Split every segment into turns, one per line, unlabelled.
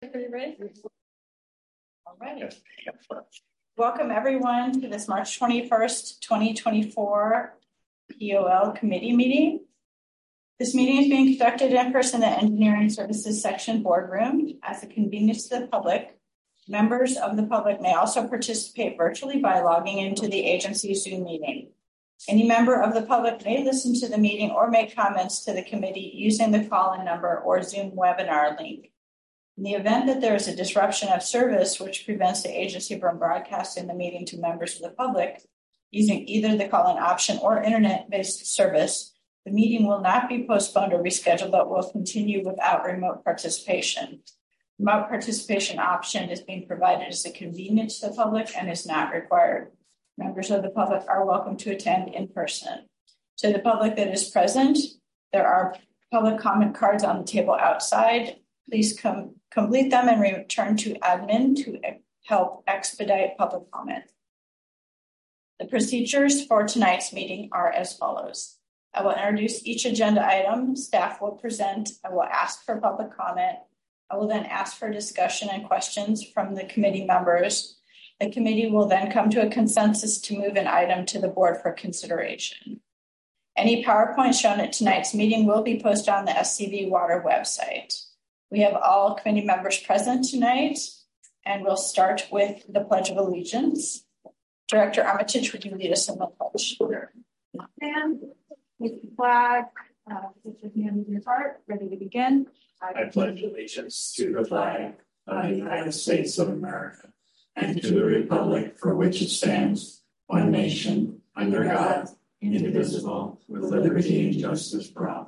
Are you ready? All right. Welcome everyone to this March 21st, 2024 POL committee meeting. This meeting is being conducted in person in the Engineering Services Section boardroom. As a convenience to the public, members of the public may also participate virtually by logging into the agency Zoom meeting. Any member of the public may listen to the meeting or make comments to the committee using the call-in number or Zoom webinar link. In the event that there is a disruption of service which prevents the agency from broadcasting the meeting to members of the public using either the call-in option or internet-based service, the meeting will not be postponed or rescheduled, but will continue without remote participation. Remote participation option is being provided as a convenience to the public and is not required. Members of the public are welcome to attend in person. To the public that is present, there are public comment cards on the table outside. Please complete them and return to admin to help expedite public comment. The procedures for tonight's meeting are as follows. I will introduce each agenda item. Staff will present. I will ask for public comment. I will then ask for discussion and questions from the committee members. The committee will then come to a consensus to move an item to the board for consideration. Any PowerPoint shown at tonight's meeting will be posted on the SCV Water website. We have all committee members present tonight, and we'll start with the Pledge of Allegiance. Director Armitage, would you lead us in the pledge?
Sure. And with the flag, put your hand in your heart, ready to begin.
I pledge allegiance to the flag of the United States of America and to the republic for which it stands, one nation, under God, indivisible, with liberty and justice for all.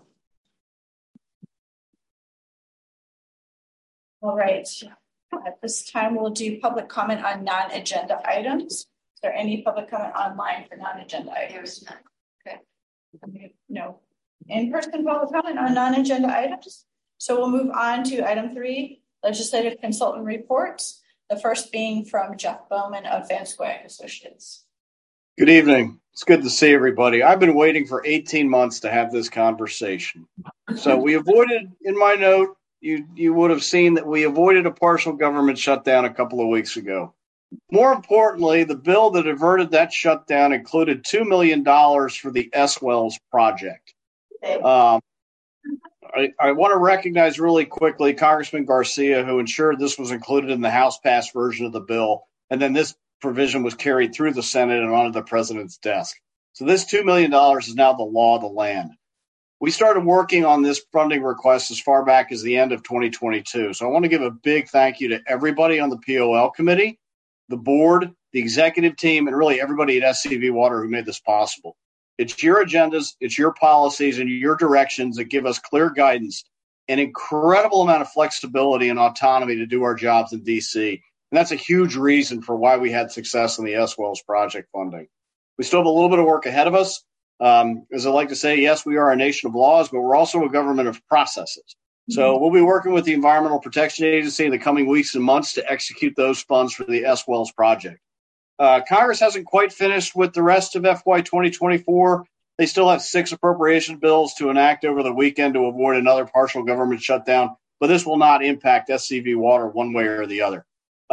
All right. At this time, we'll do public comment on non-agenda items. Is there any public comment online for non-agenda items? Okay. No. In-person public comment on non-agenda items. So we'll move on to item 3, legislative consultant reports. The first being from Jeff Bowman of Van Squack Associates.
Good evening. It's good to see everybody. I've been waiting for 18 months to have this conversation. So we avoided, in my note, you would have seen that we avoided a partial government shutdown a couple of weeks ago. More importantly, the bill that averted that shutdown included $2 million for the S-Wells project. I want to recognize really quickly Congressman Garcia, who ensured this was included in the House-passed version of the bill, and then this provision was carried through the Senate and onto the president's desk. So this $2 million is now the law of the land. We started working on this funding request as far back as the end of 2022. So I want to give a big thank you to everybody on the POL committee, the board, the executive team, and really everybody at SCV Water who made this possible. It's your agendas, it's your policies, and your directions that give us clear guidance, an incredible amount of flexibility and autonomy to do our jobs in D.C. And that's a huge reason for why we had success in the S-Wells project funding. We still have a little bit of work ahead of us. As I like to say, yes, we are a nation of laws, but we're also a government of processes. So we'll be working with the Environmental Protection Agency in the coming weeks and months to execute those funds for the S-Wells project. Congress hasn't quite finished with the rest of FY 2024. They still have 6 appropriation bills to enact over the weekend to avoid another partial government shutdown, but this will not impact SCV Water one way or the other.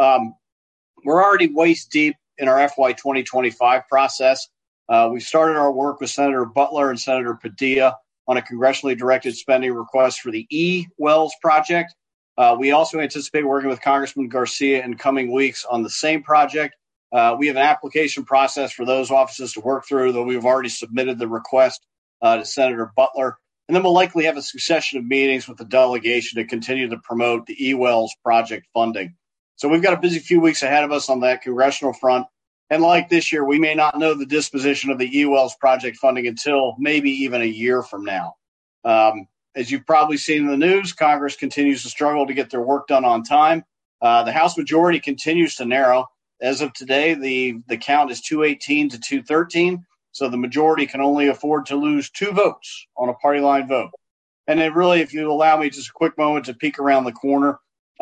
We're already waist deep in our FY 2025 process. We started our work with Senator Butler and Senator Padilla on a congressionally directed spending request for the E-Wells project. We also anticipate working with Congressman Garcia in coming weeks on the same project. We have an application process for those offices to work through, though we've already submitted the request to Senator Butler. And then we'll likely have a succession of meetings with the delegation to continue to promote the E-Wells project funding. So we've got a busy few weeks ahead of us on that congressional front. And like this year, we may not know the disposition of the E-Wells project funding until maybe even a year from now. As you've probably seen in the news, Congress continues to struggle to get their work done on time. The House majority continues to narrow. As of today, the count is 218 to 213. So the majority can only afford to lose 2 votes on a party line vote. And then really, if you allow me just a quick moment to peek around the corner,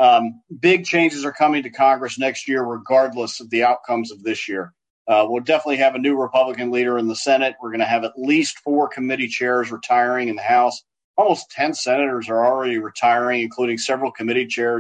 big changes are coming to Congress next year, regardless of the outcomes of this year. We'll definitely have a new Republican leader in the Senate. We're going to have at least 4 committee chairs retiring in the House. Almost 10 senators are already retiring, including several committee chairs.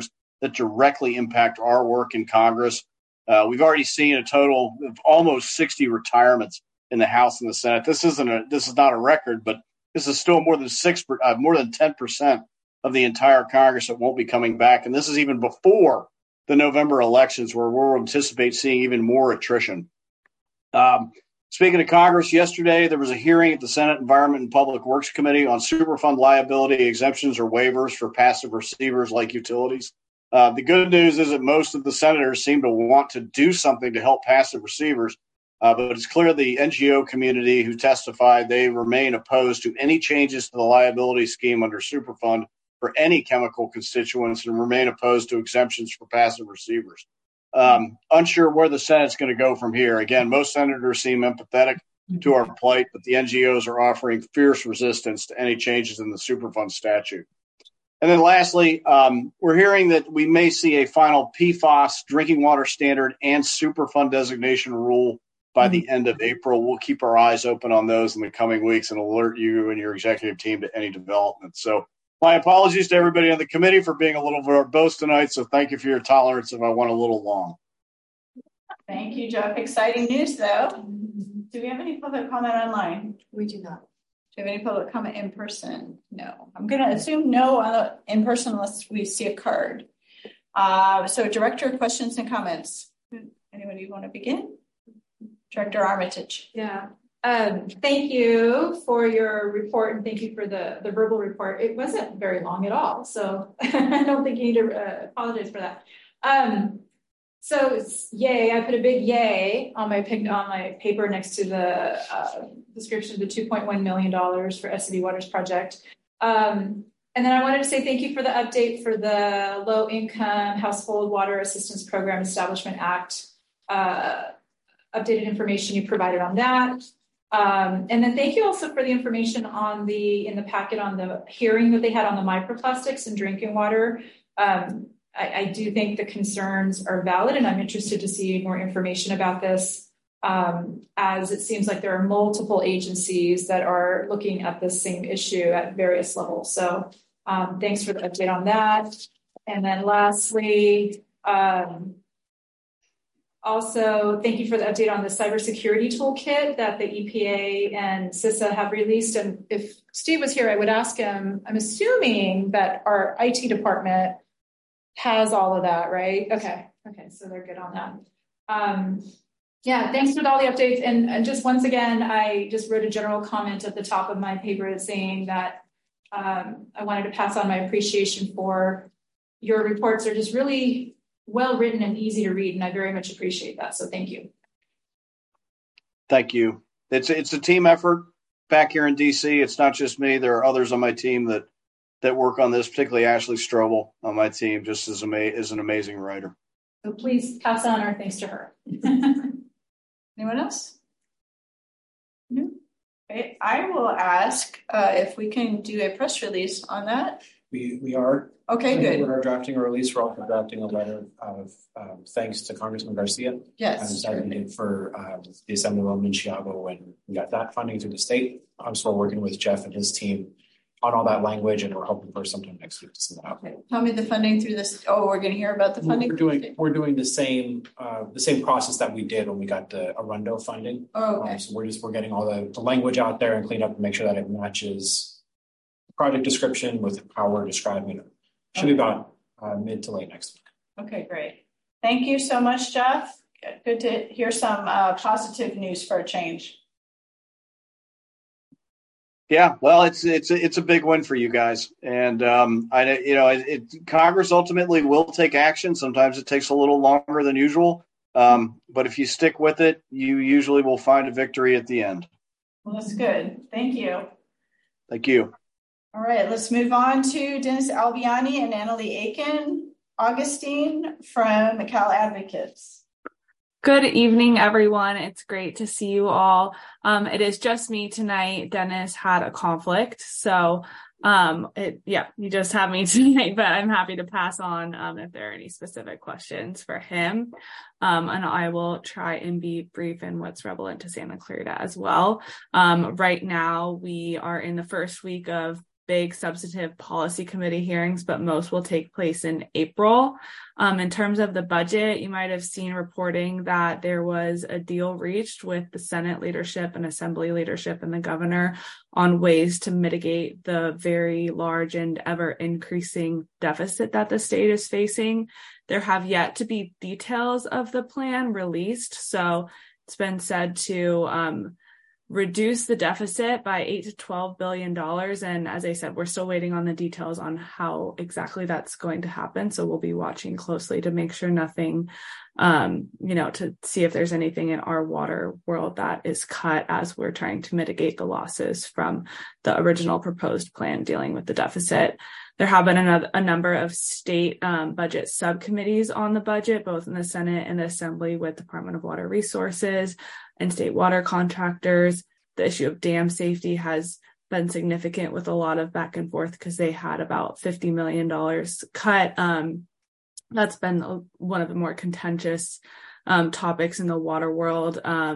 that directly impact our work in Congress. We've already seen a total of almost 60 retirements in the House and the Senate. This is not a record, but this is still more than 10% of the entire Congress that won't be coming back. And this is even before the November elections, where we'll anticipate seeing even more attrition. Speaking of Congress, yesterday there was a hearing at the Senate Environment and Public Works Committee on Superfund liability exemptions or waivers for passive receivers like utilities. The good news is that most of the senators seem to want to do something to help passive receivers, but it's clear the NGO community who testified, they remain opposed to any changes to the liability scheme under Superfund for any chemical constituents and remain opposed to exemptions for passive receivers. Unsure where the Senate's going to go from here. Again, most senators seem empathetic to our plight, but the NGOs are offering fierce resistance to any changes in the Superfund statute. And then lastly, we're hearing that we may see a final PFAS drinking water standard and Superfund designation rule by the end of April. We'll keep our eyes open on those in the coming weeks and alert you and your executive team to any developments. So my apologies to everybody on the committee for being a little verbose tonight. So thank you for your tolerance if I went a little long.
Thank you, Jeff. Exciting news, though. Do we have any public comment online?
We do not.
Do you have any public comment in person? No. I'm going to assume no in person unless we see a card. So Director, questions and comments. Anybody want to begin? Director Armitage.
Yeah. Thank you for your report and thank you for the verbal report. It wasn't very long at all, so I don't think you need to apologize for that. So yay, I put a big yay on my paper next to the description of the $2.1 million for SCD Waters project. And then I wanted to say thank you for the update for the Low Income Household Water Assistance Program Establishment Act, updated information you provided on that. And then thank you also for the information in the packet on the hearing that they had on the microplastics in drinking water. I do think the concerns are valid, and I'm interested to see more information about this, as it seems like there are multiple agencies that are looking at the same issue at various levels. So thanks for the update on that. And then lastly, also, thank you for the update on the cybersecurity toolkit that the EPA and CISA have released. And if Steve was here, I would ask him, I'm assuming that our IT department has all of that, right? Okay, so they're good on that. Yeah, thanks for all the updates. And just once again, I just wrote a general comment at the top of my paper saying that I wanted to pass on my appreciation for your reports. Are just really well written and easy to read, and I very much appreciate that. So thank you.
Thank you. It's a team effort back here in DC. It's not just me. There are others on my team that work on this, particularly Ashley Strobel on my team, just is an amazing writer.
So please pass on our thanks to her.
Anyone else? No. Okay. I will ask if we can do a press release on that.
We are.
Okay, good.
We're drafting a release. We're also drafting a letter of thanks to Congressman Garcia.
Yes.
As we did for the Assemblywoman in Chicago when we got that funding through the state. So we're working with Jeff and his team on all that language, and we're hoping for sometime next week to send that out. Okay.
Tell me the funding through this. Oh, we're going to hear about the funding.
We're doing the same process that we did when we got the Arundo funding.
Oh, okay.
So we're getting all the language out there and cleaned up and make sure that it matches the project description with how we're describing it. Should be about mid to late next week.
Okay, great. Thank you so much, Jeff. Good to hear some positive news for a change.
Yeah, well, it's a big win for you guys, and Congress ultimately will take action. Sometimes it takes a little longer than usual, but if you stick with it, you usually will find a victory at the end.
Well, that's good. Thank you.
Thank you.
All right, let's move on to Dennis Albiani and Annalie Aiken Augustine from Cal Advocates.
Good evening, everyone. It's great to see you all. It is just me tonight. Dennis had a conflict, so you just have me tonight, but I'm happy to pass on if there are any specific questions for him. And I will try and be brief in what's relevant to Santa Clarita as well. Right now, we are in the first week of big substantive policy committee hearings, but most will take place in April. In terms of the budget, you might have seen reporting that there was a deal reached with the Senate leadership and Assembly leadership and the governor on ways to mitigate the very large and ever increasing deficit that the state is facing. There have yet to be details of the plan released, so it's been said to reduce the deficit by $8 to $12 billion. And as I said, we're still waiting on the details on how exactly that's going to happen. So we'll be watching closely to make sure nothing, to see if there's anything in our water world that is cut as we're trying to mitigate the losses from the original proposed plan dealing with the deficit. There have been a number of state budget subcommittees on the budget, both in the Senate and the Assembly, with Department of Water Resources and state water contractors. The issue of dam safety has been significant with a lot of back and forth because they had about $50 million cut. That's been one of the more contentious topics in the water world.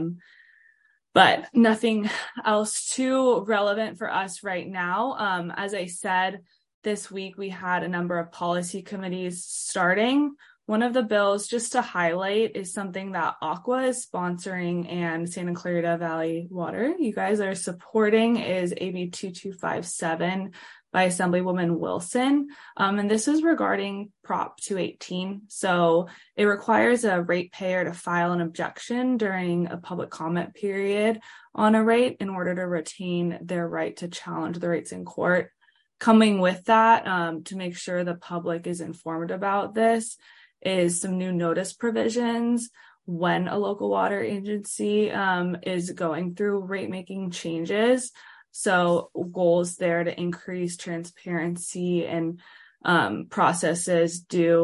But nothing else too relevant for us right now. As I said, this week we had a number of policy committees starting. One of the bills, just to highlight, is something that Aqua is sponsoring and Santa Clarita Valley Water, you guys are supporting, is AB 2257 by Assemblywoman Wilson. And this is regarding Prop 218. So it requires a ratepayer to file an objection during a public comment period on a rate in order to retain their right to challenge the rates in court. Coming with that, to make sure the public is informed about this, is some new notice provisions when a local water agency is going through rate making changes. So goals there to increase transparency and processes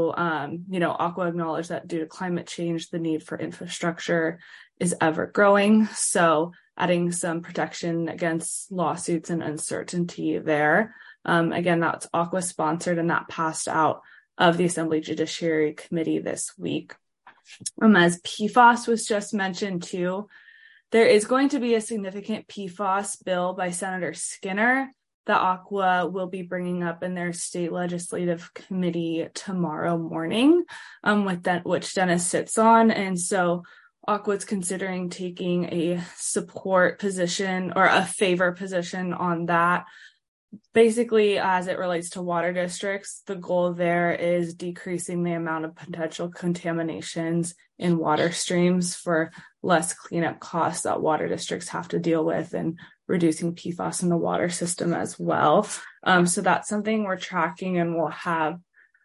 Aqua acknowledge that due to climate change, the need for infrastructure is ever growing. So adding some protection against lawsuits and uncertainty there. Again, that's Aqua sponsored, and that passed out of the Assembly Judiciary Committee this week. As PFAS was just mentioned too, there is going to be a significant PFAS bill by Senator Skinner that Aqua will be bringing up in their state legislative committee tomorrow morning, which Dennis sits on. And so Aqua's considering taking a support position or a favor position on that. Basically, as it relates to water districts, the goal there is decreasing the amount of potential contaminations in water streams for less cleanup costs that water districts have to deal with, and reducing PFAS in the water system as well. So that's something we're tracking, and we'll have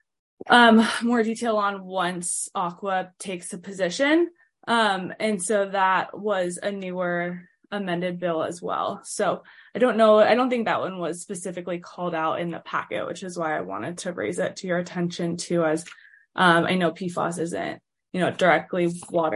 more detail on once Aqua takes a position. And so that was a newer amended bill as well. So I don't think that one was specifically called out in the packet, which is why I wanted to raise it to your attention too, as I know PFAS isn't, directly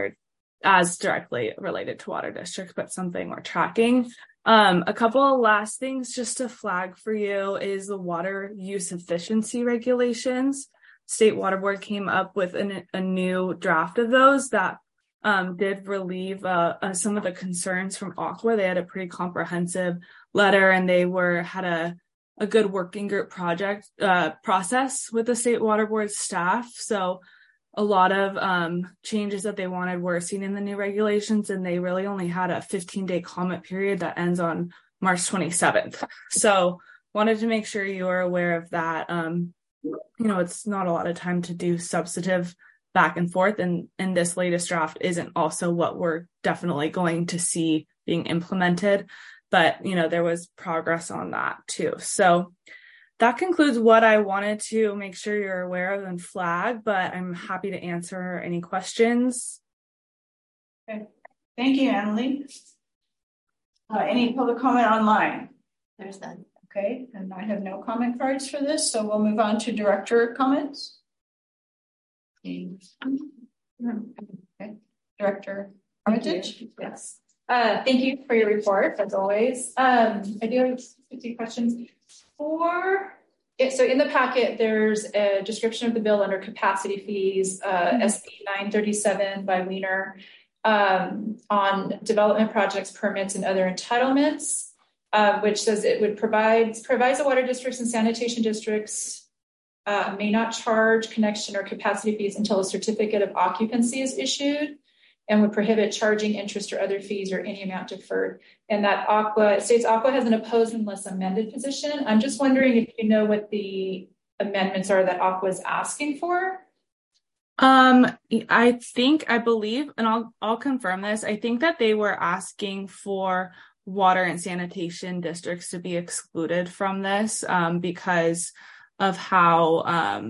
related to water districts, but something we're tracking. A couple of last things just to flag for you is the water use efficiency regulations. State Water Board came up with a new draft of those that did relieve some of the concerns from Aqua. They had a pretty comprehensive letter, and they had a good working group process with the State Water Board staff. So a lot of changes that they wanted were seen in the new regulations, and they really only had a 15-day comment period that ends on March 27th. So wanted to make sure you are aware of that. It's not a lot of time to do substantive back and forth, and this latest draft isn't also what we're definitely going to see being implemented, but there was progress on that too. So that concludes what I wanted to make sure you're aware of and flag, but I'm happy to answer any questions.
Okay, thank you, Emily. Any public comment online?
There's none.
Okay, and I have no comment cards for this, so we'll move on to director comments. Okay. Director Armitage.
Yes. Thank you for your report, as always. I do have a few questions. So in the packet, there's a description of the bill under capacity fees, SB 937 by Wiener, on development projects, permits, and other entitlements. which says it would provides the water districts and sanitation districts may not charge connection or capacity fees until a certificate of occupancy is issued, and would prohibit charging interest or other fees or any amount deferred. And that it states Aqua has an opposed unless amended position. I'm just wondering if you know what the amendments are that Aqua is asking for.
I believe, and I'll confirm this. I think that they were asking for water and sanitation districts to be excluded from this, because of how,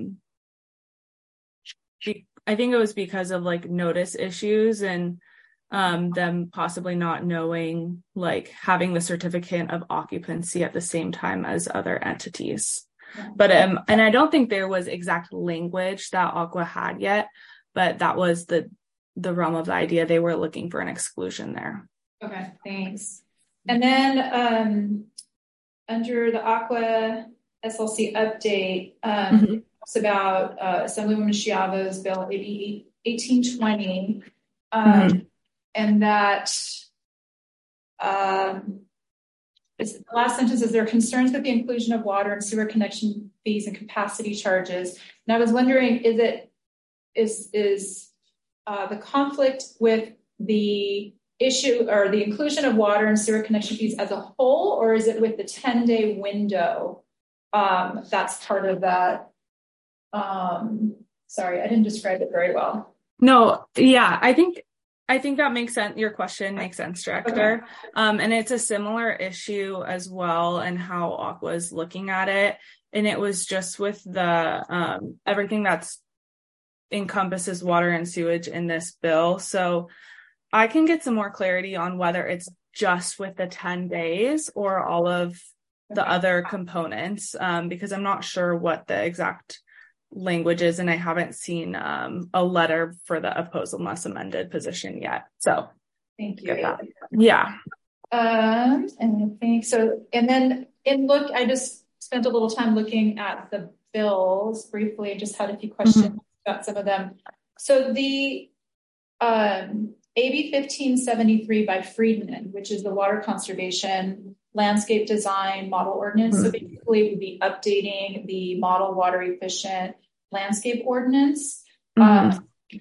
I think it was because of like notice issues and, them possibly not knowing, like having the certificate of occupancy at the same time as other entities. But and I don't think there was exact language that Aqua had yet, but that was the realm of the idea. They were looking for an exclusion there.
Okay, thanks. And then under the Aqua SLC update, it's about Assemblywoman Schiavo's bill AB 1820, and that the last sentence is there are concerns with the inclusion of water and sewer connection fees and capacity charges. And I was wondering, is the conflict with the issue or the inclusion of water and sewer connection fees as a whole, or is it with the 10-day window? That's part of that. Sorry, I didn't describe it very well.
No, yeah, I think that makes sense. Your question makes sense, Director. Okay. And it's a similar issue as well, and how Aqua is looking at it. And it was just with the everything that's encompasses water and sewage in this bill. So I can get some more clarity on whether it's just with the 10 days or all of the other components, because I'm not sure what the exact language is, and I haven't seen a letter for the opposed unless amended position yet. So
thank you.
Yeah.
And I think so. And then I just spent a little time looking at the bills briefly. I just had a few questions about some of them. So the AB 1573 by Friedman, which is the water conservation landscape design model ordinance. So basically we'd be updating the model water efficient landscape ordinance. I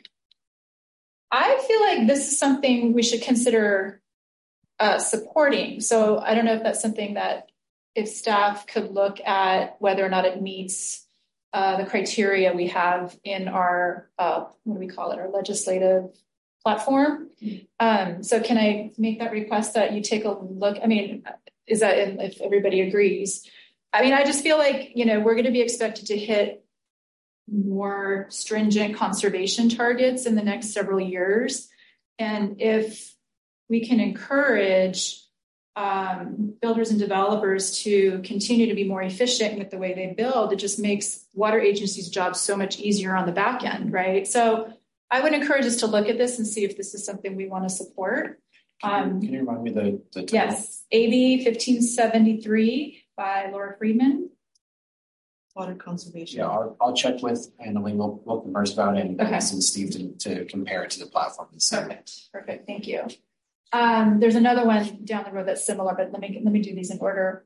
feel like this is something we should consider supporting. So I don't know if that's something that if staff could look at whether or not it meets the criteria we have in our, what do we call it, our legislative platform. So can I make that request that you take a look? I mean, is that if everybody agrees? I mean, I just feel like, we're going to be expected to hit more stringent conservation targets in the next several years. And if we can encourage builders and developers to continue to be more efficient with the way they build, it just makes water agencies' jobs so much easier on the back end, right? So I would encourage us to look at this and see if this is something we want to support.
Can you remind me the title?
Yes, AB 1573 by Laura Friedman.
Water conservation.
Yeah, I'll check with Annalee. We'll converse about it and ask Steve to compare it to the platform.
Perfect. Thank you. There's another one down the road that's similar, but let me do these in order.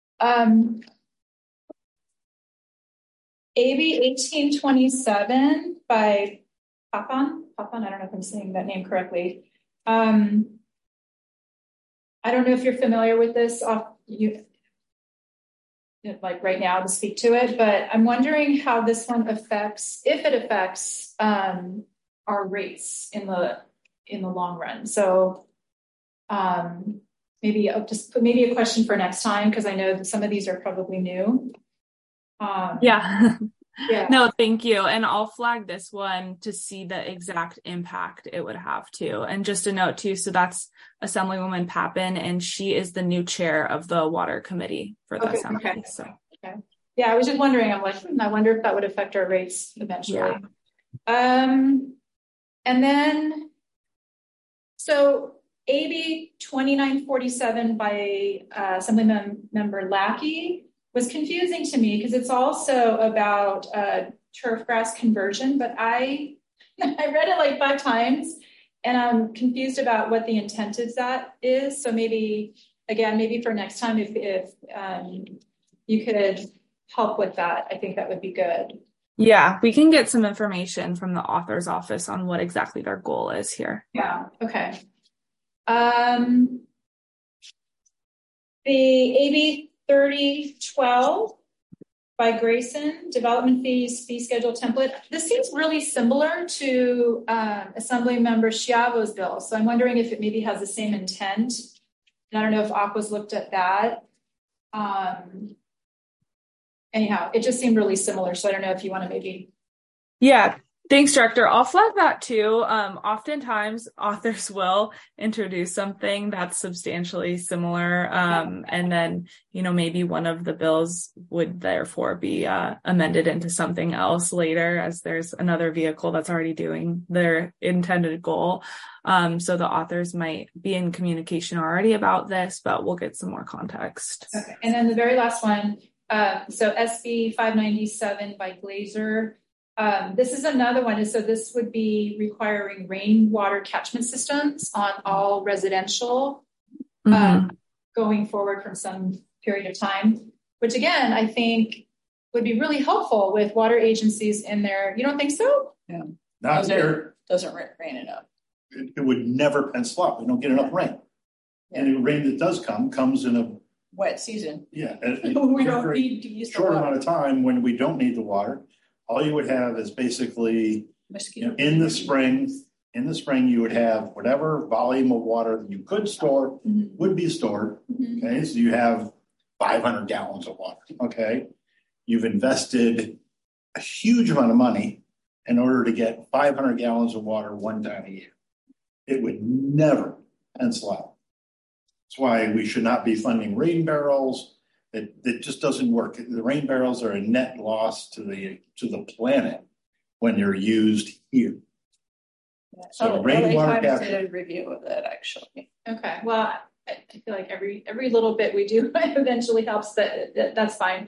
AB 1827 by Papan, I don't know if I'm saying that name correctly. I don't know if you're familiar with this, like right now to speak to it, but I'm wondering how this one affects, if it affects our rates in the long run. So maybe I'll just put maybe a question for next time, because I know that some of these are probably new.
Yeah.
Yeah.
No, thank you. And I'll flag this one to see the exact impact it would have too. And just a note too, so that's Assemblywoman Papan, and she is the new chair of the water committee for the assembly.
Okay.
So
Yeah, I was just wondering, I'm like, I wonder if that would affect our rates eventually. Yeah. And then, so AB 2947 by Assemblymember Lackey was confusing to me because it's also about turf grass conversion, but I read it like 5 times and I'm confused about what the intent of that is. So maybe again, maybe for next time, if you could help with that, I think that would be good.
Yeah, we can get some information from the author's office on what exactly their goal is here.
Yeah, okay. The AB 3012 by Grayson, development fees, fee schedule template. This seems really similar to Assembly Member Schiavo's bill. So I'm wondering if it maybe has the same intent. And I don't know if Aqua's looked at that. Anyhow, it just seemed really similar. So I don't know if you want to maybe.
Yeah, thanks, Director. I'll flag that too. Oftentimes authors will introduce something that's substantially similar. And then, maybe one of the bills would therefore be amended into something else later, as there's another vehicle that's already doing their intended goal. So the authors might be in communication already about this, but we'll get some more context.
Okay. And then the very last one. So SB 597 by Glazer. This is another one. So this would be requiring rainwater catchment systems on all residential going forward from some period of time, which again, I think would be really helpful with water agencies in there. You don't think so?
Yeah. Not here.
Doesn't rain enough.
It would never pencil up. We don't get enough rain. Yeah. And the rain that does comes in a
wet season.
Yeah.
We don't need to use
short amount of time when we don't need the water. All you would have is basically in the spring, you would have whatever volume of water that you could store would be stored. Okay. So you have 500 gallons of water. Okay. You've invested a huge amount of money in order to get 500 gallons of water one time a year. It would never pencil out. That's why we should not be funding rain barrels. It just doesn't work. The rain barrels are a net loss to the planet when they're used here.
Yeah. So rainwater capture. Review of that actually.
Okay. Well, I feel like every little bit we do eventually helps. That's fine.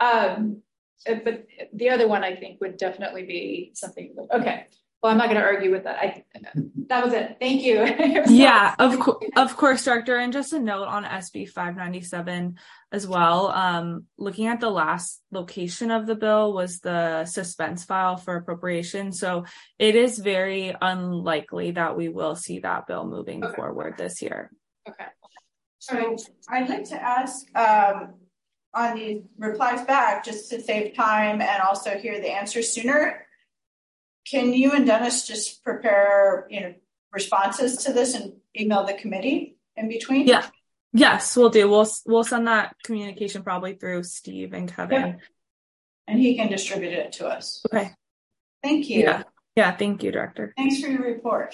But the other one I think would definitely be something. Okay. Well, I'm not going to argue with that. That was it. Thank you.
Yeah, of course, Director. And just a note on SB 597 as well. Looking at the last location of the bill was the suspense file for appropriation. So it is very unlikely that we will see that bill moving forward this year.
Okay.
So I'd like to ask on the replies back, just to save time and also hear the answers sooner. Can you and Dennis just prepare, responses to this and email the committee in between?
Yeah. Yes, we'll do. We'll send that communication probably through Steve and Kevin.
Yeah. And he can distribute it to us.
Okay.
Thank you.
Yeah. Thank you, Director.
Thanks for your report.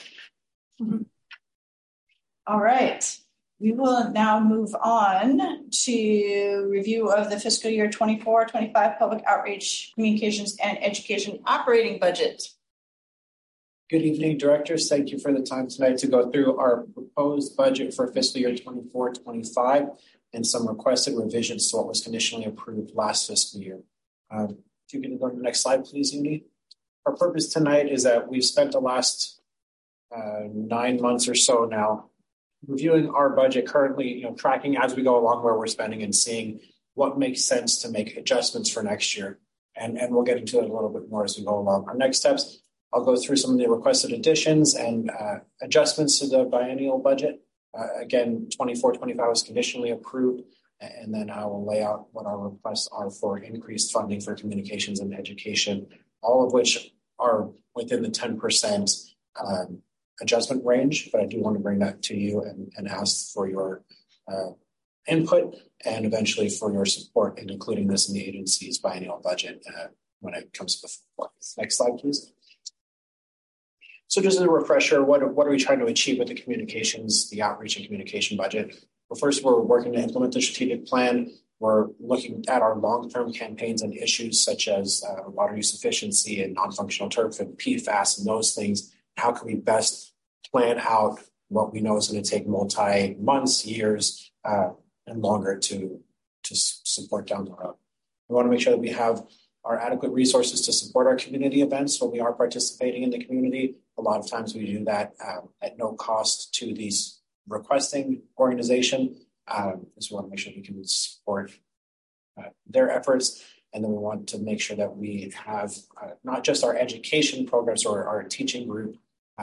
All right. We will now move on to review of the fiscal year 24-25 public outreach, communications, and education operating budget.
Good evening, directors. Thank you for the time tonight to go through our proposed budget for fiscal year 24-25 and some requested revisions to what was conditionally approved last fiscal year. If you can go to the next slide, please, Uni. Our purpose tonight is that we've spent the last 9 months or so now reviewing our budget currently, tracking as we go along where we're spending and seeing what makes sense to make adjustments for next year. And we'll get into it a little bit more as we go along. Our next steps, I'll go through some of the requested additions and adjustments to the biennial budget. Again, 24-25 was conditionally approved, and then I will lay out what our requests are for increased funding for communications and education, all of which are within the 10% adjustment range, but I do want to bring that to you and ask for your input and eventually for your support in including this in the agency's biennial budget when it comes to the floor. Next slide, please. So just as a refresher, what are we trying to achieve with the communications, the outreach and communication budget? Well, first, we're working to implement the strategic plan. We're looking at our long-term campaigns and issues such as water use efficiency and non-functional turf and PFAS and those things. How can we best plan out what we know is going to take months, years, and longer to support down the road? We want to make sure that we have our adequate resources to support our community events when we are participating in the community. A lot of times we do that at no cost to these requesting organization. So we want to make sure we can support their efforts. And then we want to make sure that we have not just our education programs or our teaching group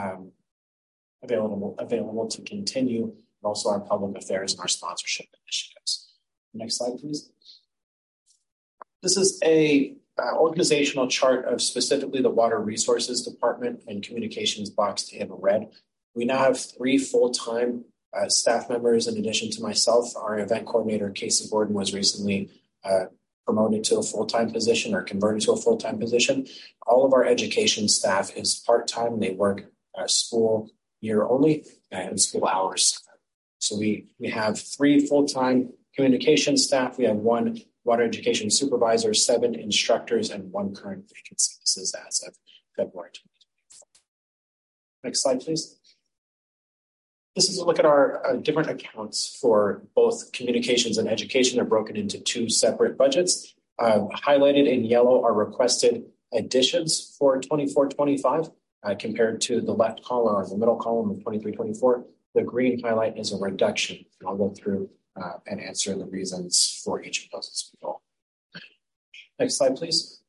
available to continue, but also our public affairs and our sponsorship initiatives. Next slide, please. This is a organizational chart of specifically the Water Resources Department and Communications boxed in red. We now have 3 full-time staff members in addition to myself. Our event coordinator, Casey Gordon, was recently promoted to a full-time position or converted to a full-time position. All of our education staff is part-time. They work school year only and school hours. So we have 3 full-time communication staff. We have 1 water education supervisor, 7 instructors, and 1 current vacancy. This is as of February 2024. Next slide, please. This is a look at our different accounts for both communications and education. They're broken into 2 separate budgets. Highlighted in yellow are requested additions for 24-25 compared to the left column or the middle column of 23-24. The green highlight is a reduction. I'll go through and answer the reasons for each of those as we go. Next slide, please.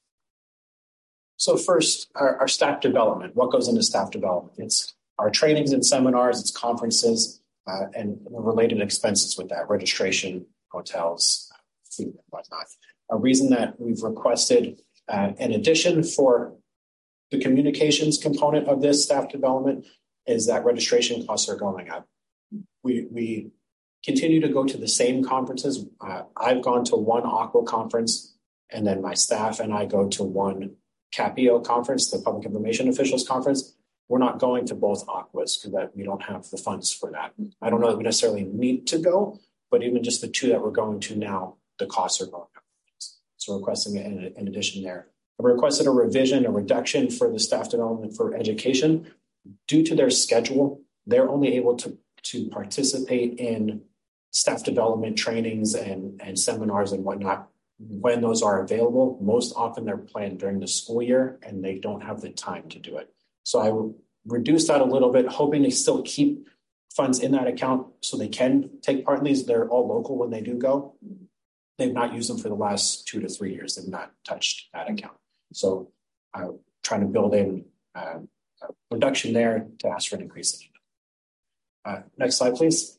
So first, our staff development. What goes into staff development? It's our trainings and seminars, it's conferences, and related expenses with that, registration, hotels, food, and whatnot. A reason that we've requested an addition for the communications component of this staff development is that registration costs are going up. We continue to go to the same conferences. I've gone to 1 Aqua conference, and then my staff and I go to 1 CAPIO conference, the Public Information Officials Conference. We're not going to both Aquas because we don't have the funds for that. I don't know that we necessarily need to go, but even just the 2 that we're going to now, the costs are going up. So we're requesting an addition there. I requested a revision, a reduction for the staff development for education. Due to their schedule, they're only able to participate in staff development trainings and seminars and whatnot when those are available. Most often they're planned during the school year and they don't have the time to do it. So I will reduce that a little bit, hoping to still keep funds in that account so they can take part in these. They're all local when they do go. They've not used them for the last 2 to 3 years. They've not touched that account. So I'm trying to build in a reduction there to ask for an increase. Next slide, please.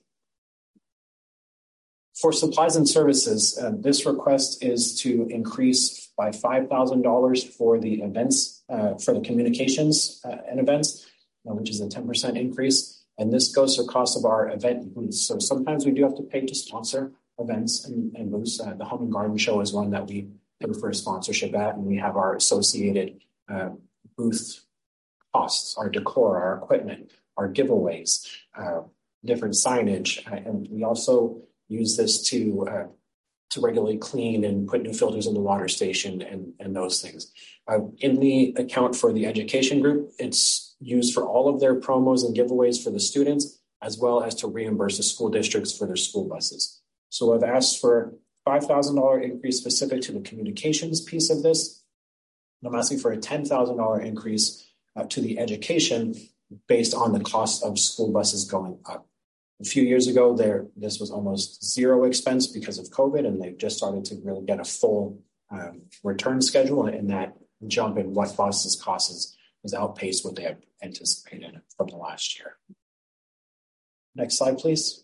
For supplies and services, this request is to increase by $5,000 for the events, for the communications and events, which is a 10% increase. And this goes to the cost of our event booths. So sometimes we do have to pay to sponsor events and booths. The Home and Garden Show is one that we pay for sponsorship at, and we have our associated booth costs, our decor, our equipment, our giveaways, different signage. And we also use this to regularly clean and put new filters in the water station and those things. In the account for the education group, it's used for all of their promos and giveaways for the students, as well as to reimburse the school districts for their school buses. So I've asked for $5,000 increase specific to the communications piece of this. And I'm asking for a $10,000 increase to the education based on the cost of school buses going up. A few years ago, this was almost zero expense because of COVID, and they've just started to really get a full return schedule, and that jump in what buses costs has outpaced what they had anticipated from the last year. Next slide, please.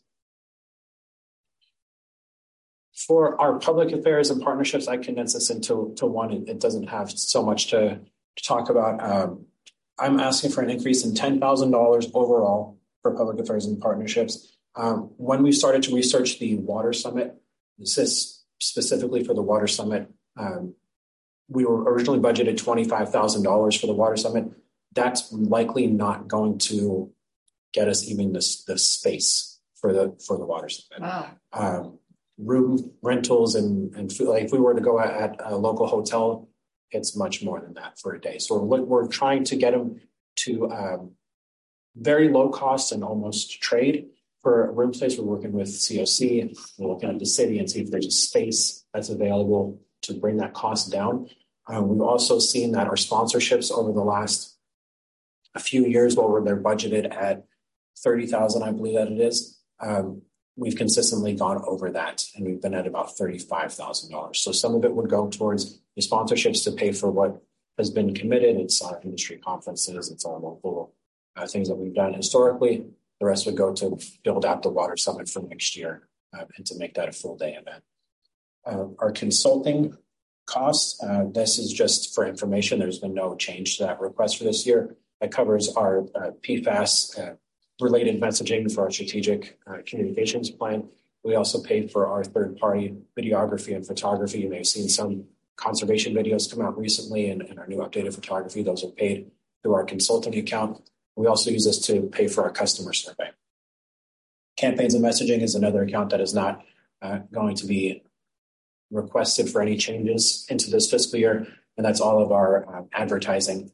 For our public affairs and partnerships, I condensed this into one. It doesn't have so much to talk about. I'm asking for an increase in $10,000 overall for public affairs and partnerships. When we started to research the Water Summit, this is specifically for the Water Summit. We were originally budgeted $25,000 for the Water Summit. That's likely not going to get us even the space for the Water Summit. Wow. Room rentals and food, like if we were to go at a local hotel, it's much more than that for a day. So we're trying to get them to very low cost and almost trade for room space. We're working with COC. We're looking at the city and see if there's a space that's available to bring that cost down. We've also seen that our sponsorships over the last a few years, while they're budgeted at $30,000, I believe that it is. we've consistently gone over that, and we've been at about $35,000. So some of it would go towards the sponsorships to pay for what has been committed. It's our industry conferences, it's our local things that we've done historically. The rest would go to build out the water summit for next year and to make that a full day event. Our consulting costs, this is just for information. There's been no change to that request for this year. That covers our PFAS related messaging for our strategic communications plan. We also pay for our third-party videography and photography. You may have seen some conservation videos come out recently and our new updated photography. Those are paid through our consulting account. We also use this to pay for our customer survey. Campaigns and messaging is another account that is not going to be requested for any changes into this fiscal year, and that's all of our advertising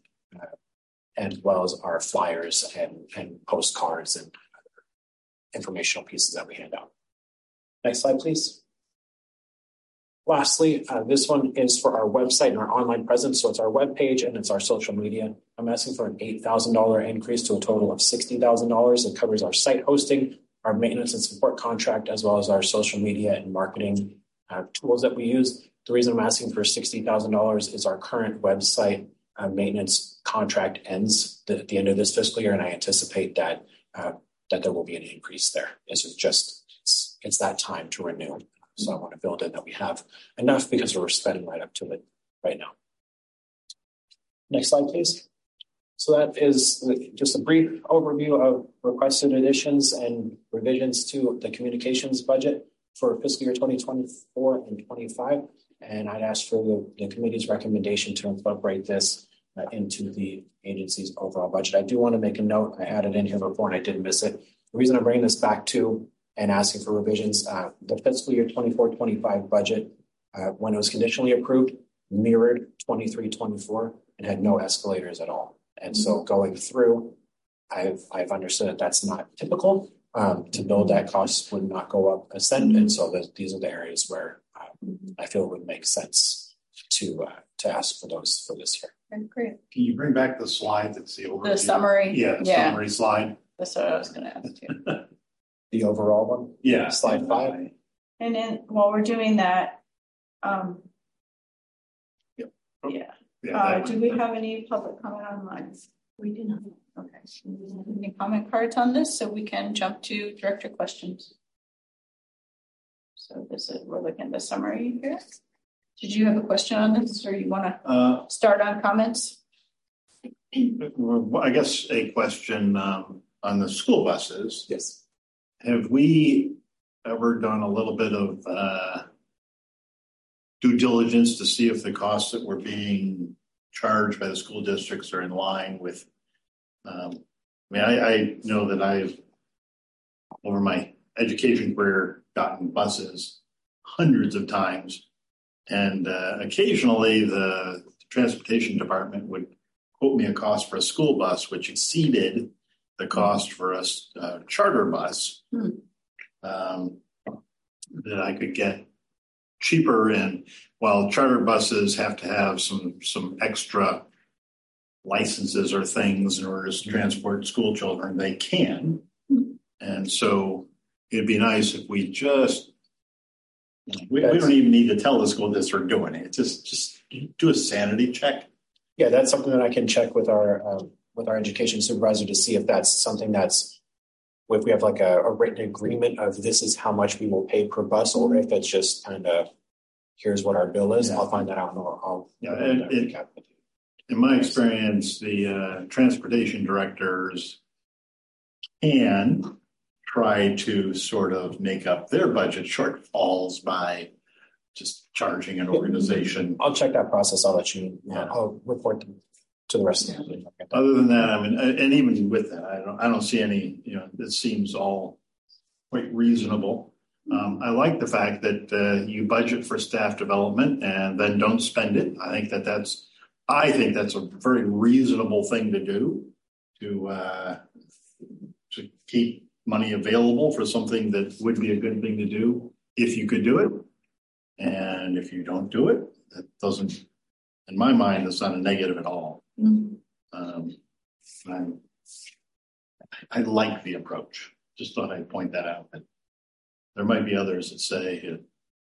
as well as our flyers and postcards and other informational pieces that we hand out. Next slide, please. Lastly, this one is for our website and our online presence. So it's our webpage and it's our social media. I'm asking for an $8,000 increase to a total of $60,000. It covers our site hosting, our maintenance and support contract, as well as our social media and marketing tools that we use. The reason I'm asking for $60,000 is our current website maintenance contract ends at the end of this fiscal year, and I anticipate that there will be an increase there. It's that time to renew. So I want to build in that we have enough because we're spending right up to it right now. Next slide, please. So that is just a brief overview of requested additions and revisions to the communications budget for fiscal year 2024 and 25. And I'd ask for the committee's recommendation to incorporate this into the agency's overall budget. I do want to make a note. I had it in here before and I didn't miss it. The reason I'm bringing this back to and asking for revisions, the fiscal year 24-25 budget, when it was conditionally approved, mirrored 23-24 and had no escalators at all. And so going through, I've understood that that's not typical. To build that, costs would not go up a cent. And so these are the areas where I feel it would make sense to ask for those for this year.
Okay, great.
Can you bring back the slide that's the overview?
The summary.
Yeah, summary slide.
That's what I was going to ask you.
The overall one?
Yeah.
Slide 5.
And then while we're doing that, do we have any public comment online? We do not. Okay. Any comment cards on this so we can jump to director questions? So we're looking at the summary here. Did you have a question on this or you want to start on comments?
I guess a question on the school buses.
Yes.
Have we ever done a little bit of due diligence to see if the costs that were being charged by the school districts are in line with? I know that I've, over my education career, gotten buses hundreds of times, and occasionally the transportation department would quote me a cost for a school bus which exceeded the cost for a charter bus that I could get cheaper. And while charter buses have to have some extra licenses or things in order to transport school children, they can. And so it'd be nice if we just, we don't even need to tell the school district doing it. Just do a sanity check.
Yeah, that's something that I can check with our education supervisor to see if that's something that's, if we have like a written agreement of this is how much we will pay per bus, or if it's just kind of here's what our bill is. Yeah. I'll find that out and I'll
in my experience, the transportation directors can try to sort of make up their budget shortfalls by just charging an organization.
I'll check that process. I'll let you. I'll report to the rest of the family.
Other than that, I mean, and even with that, I don't see any. It seems all quite reasonable. I like the fact that you budget for staff development and then don't spend it. I think that's a very reasonable thing to do to keep money available for something that would be a good thing to do if you could do it. And if you don't do it, that doesn't, in my mind, that's not a negative at all. I like the approach. Just thought I'd point that out. there might be others that say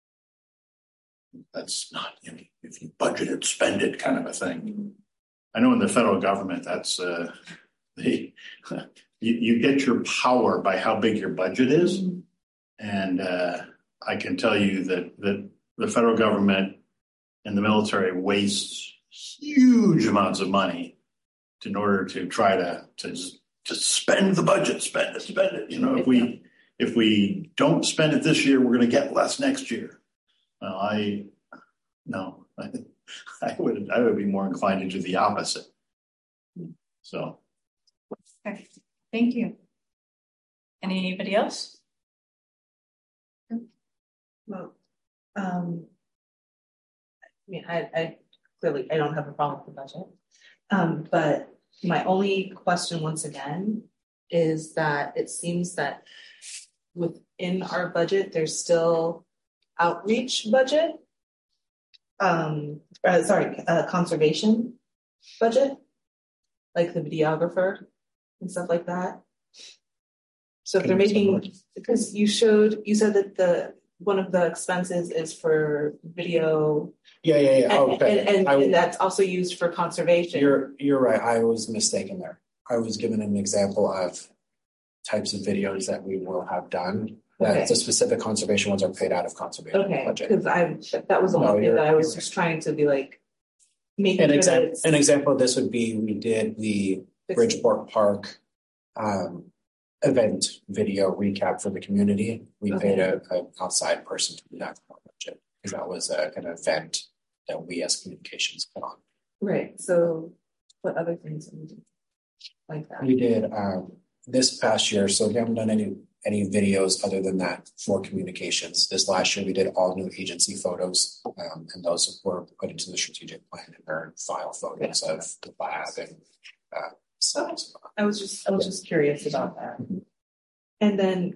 that's not, if you budget it, spend it kind of a thing. I know in the federal government, that's you get your power by how big your budget is. And I can tell you that the federal government and the military wastes huge amounts of money in order to try to spend the budget, spend it. If we don't spend it this year, we're going to get less next year. Well, I would be more inclined to do the opposite. So,
okay, thank you. Anybody else?
Well, I mean, I clearly don't have a problem with the budget, but my only question once again is that it seems that within our budget there's still outreach budget, conservation budget, like the videographer and stuff like that. So if they're making, because you said that one of the expenses is for video.
Yeah. Okay.
And that's also used for conservation.
You're right. I was mistaken there. I was given an example of types of videos that we will have done. That the specific conservation ones are paid out of conservation budget.
Because that was the one thing that I was just trying to be like making
an example of this would be we did the Bridgeport Park event video recap for the community. We paid an outside person to do that for our budget because that was an event that we as communications put on.
Right. So what other things did we do like that?
We did this past year. So we haven't done any videos other than that for communications. This last year we did all new agency photos, and those were put into the strategic plan and they're file photos of the lab and
so I was just curious about that. And then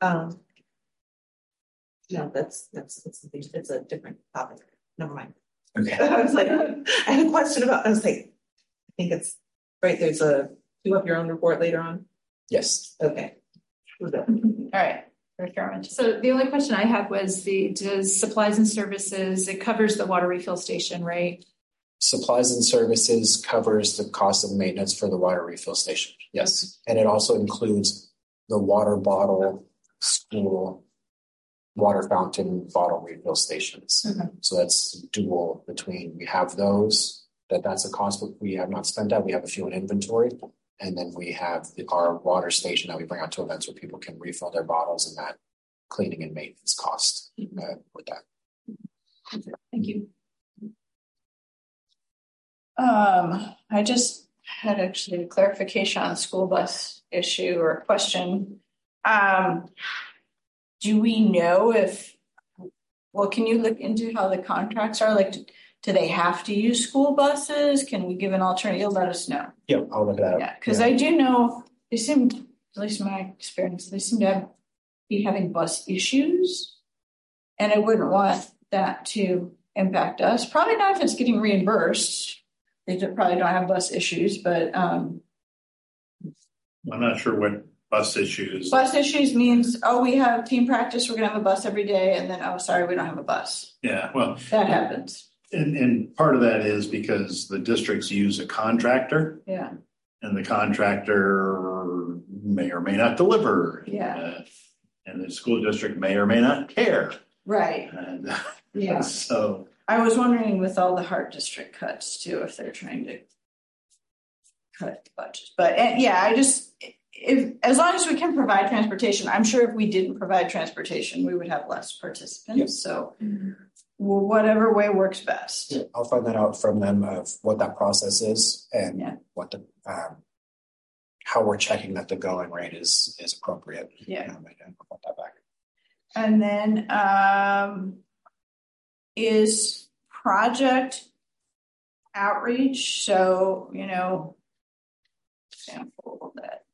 no, that's it's a different topic. Never mind.
Okay.
I was like, I had a question about, I was like, I think it's right, there's you have your own report later on?
Yes.
Okay.
All right.
So the only question I had was does supplies and services, it covers the water refill station, right?
Supplies and services covers the cost of maintenance for the water refill station. Yes. And it also includes the water bottle, school, water fountain, bottle refill stations. So that's dual between, we have those, that's a cost we have not spent out. We have a few in inventory. And then we have our water station that we bring out to events where people can refill their bottles and that cleaning and maintenance cost with that.
Thank you.
I just had actually a clarification on the school bus issue or question. Do we know can you look into how the contracts are? Like, do they have to use school buses? Can we give an alternative? You'll let us know.
Yeah, I'll look that up.
Yeah, because I do know they seem, at least in my experience, they seem to be having bus issues. And I wouldn't want that to impact us. Probably not if it's getting reimbursed. They probably don't have bus issues, but
I'm not sure what bus issues.
Bus issues means, we have team practice, we're going to have a bus every day, and then, sorry, we don't have a bus.
Yeah, well.
That happens.
And part of that is because the districts use a contractor.
Yeah.
And the contractor may or may not deliver.
Yeah.
And the school district may or may not care.
Right.
And
yeah.
So
I was wondering with all the Heart District cuts too, if they're trying to cut budgets. But as long as we can provide transportation, I'm sure if we didn't provide transportation, we would have less participants. Yep. So whatever way works best.
Yeah, I'll find that out from them of what that process is and what the how we're checking that the going rate is appropriate.
Yeah.
I'll put that back.
And then is project outreach. So, example that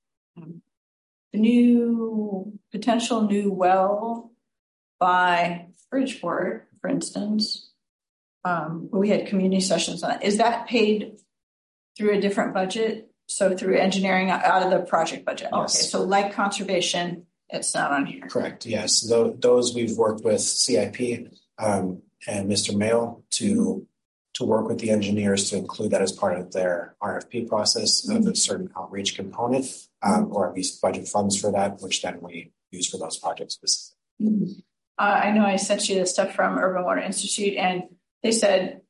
the potential new well by Bridgeport, for instance, we had community sessions on it. Is that paid through a different budget? So through engineering out of the project budget?
Yes.
Okay, so like conservation, it's not on here.
Correct. Yes. Those we've worked with CIP and Mr. Mail to work with the engineers to include that as part of their RFP process of a certain outreach component, or at least budget funds for that, which then we use for those projects specifically.
I know I sent you the stuff from Urban Water Institute, and they said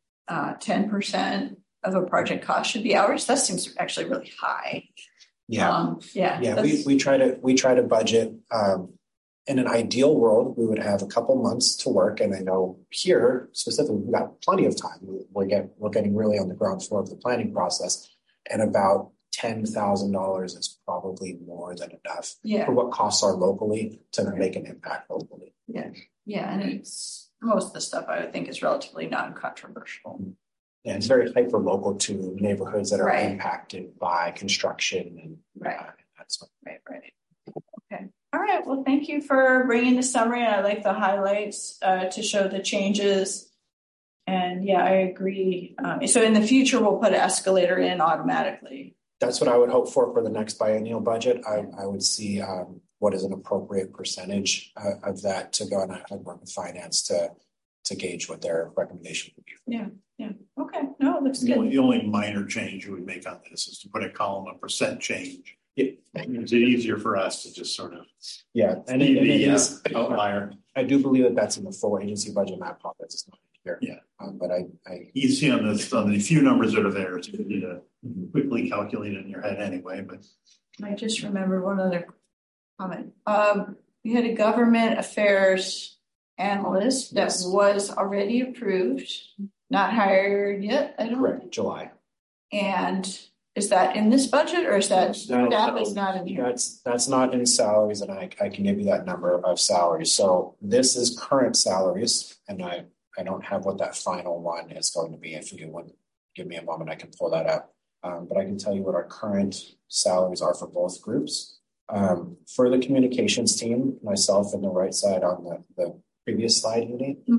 10% of a project cost should be ours. That seems actually really high.
Yeah.
Yeah.
We try to budget. In an ideal world, we would have a couple months to work, and I know here specifically we've got plenty of time. We're getting really on the ground floor of the planning process, and about $10,000 is probably more than enough for what costs are locally to make an impact locally.
Yeah, and it's most of the stuff I would think is relatively non-controversial.
Yeah, it's very hyper local to neighborhoods that are impacted by construction and that sort of thing.
Right. Okay. All right. Well, thank you for bringing the summary. I like the highlights to show the changes. And yeah, I agree. So in the future, we'll put an escalator in automatically.
That's what I would hope for the next biennial budget. I would see what is an appropriate percentage of that to go, and I'd work with finance to gauge what their recommendation would be.
Yeah. Okay. No, it looks good.
The only minor change you would make on this is to put a column of percent change. It's easier for us to just sort of
and it is
outlier.
I do believe that that's in the full agency budget map pockets. It's not here. But I
easy on the few numbers that are there. It's easy to quickly calculate it in your head anyway. But
I just remember one other comment. We had a government affairs analyst that was already approved, not hired yet. I don't
correct July.
And is that in this budget, or is that staff is not in here?
That's not in salaries, and I can give you that number of salaries. So this is current salaries, and I don't have what that final one is going to be. If you would give me a moment, I can pull that up. But I can tell you what our current salaries are for both groups. For the communications team, myself on the right side on the previous slide,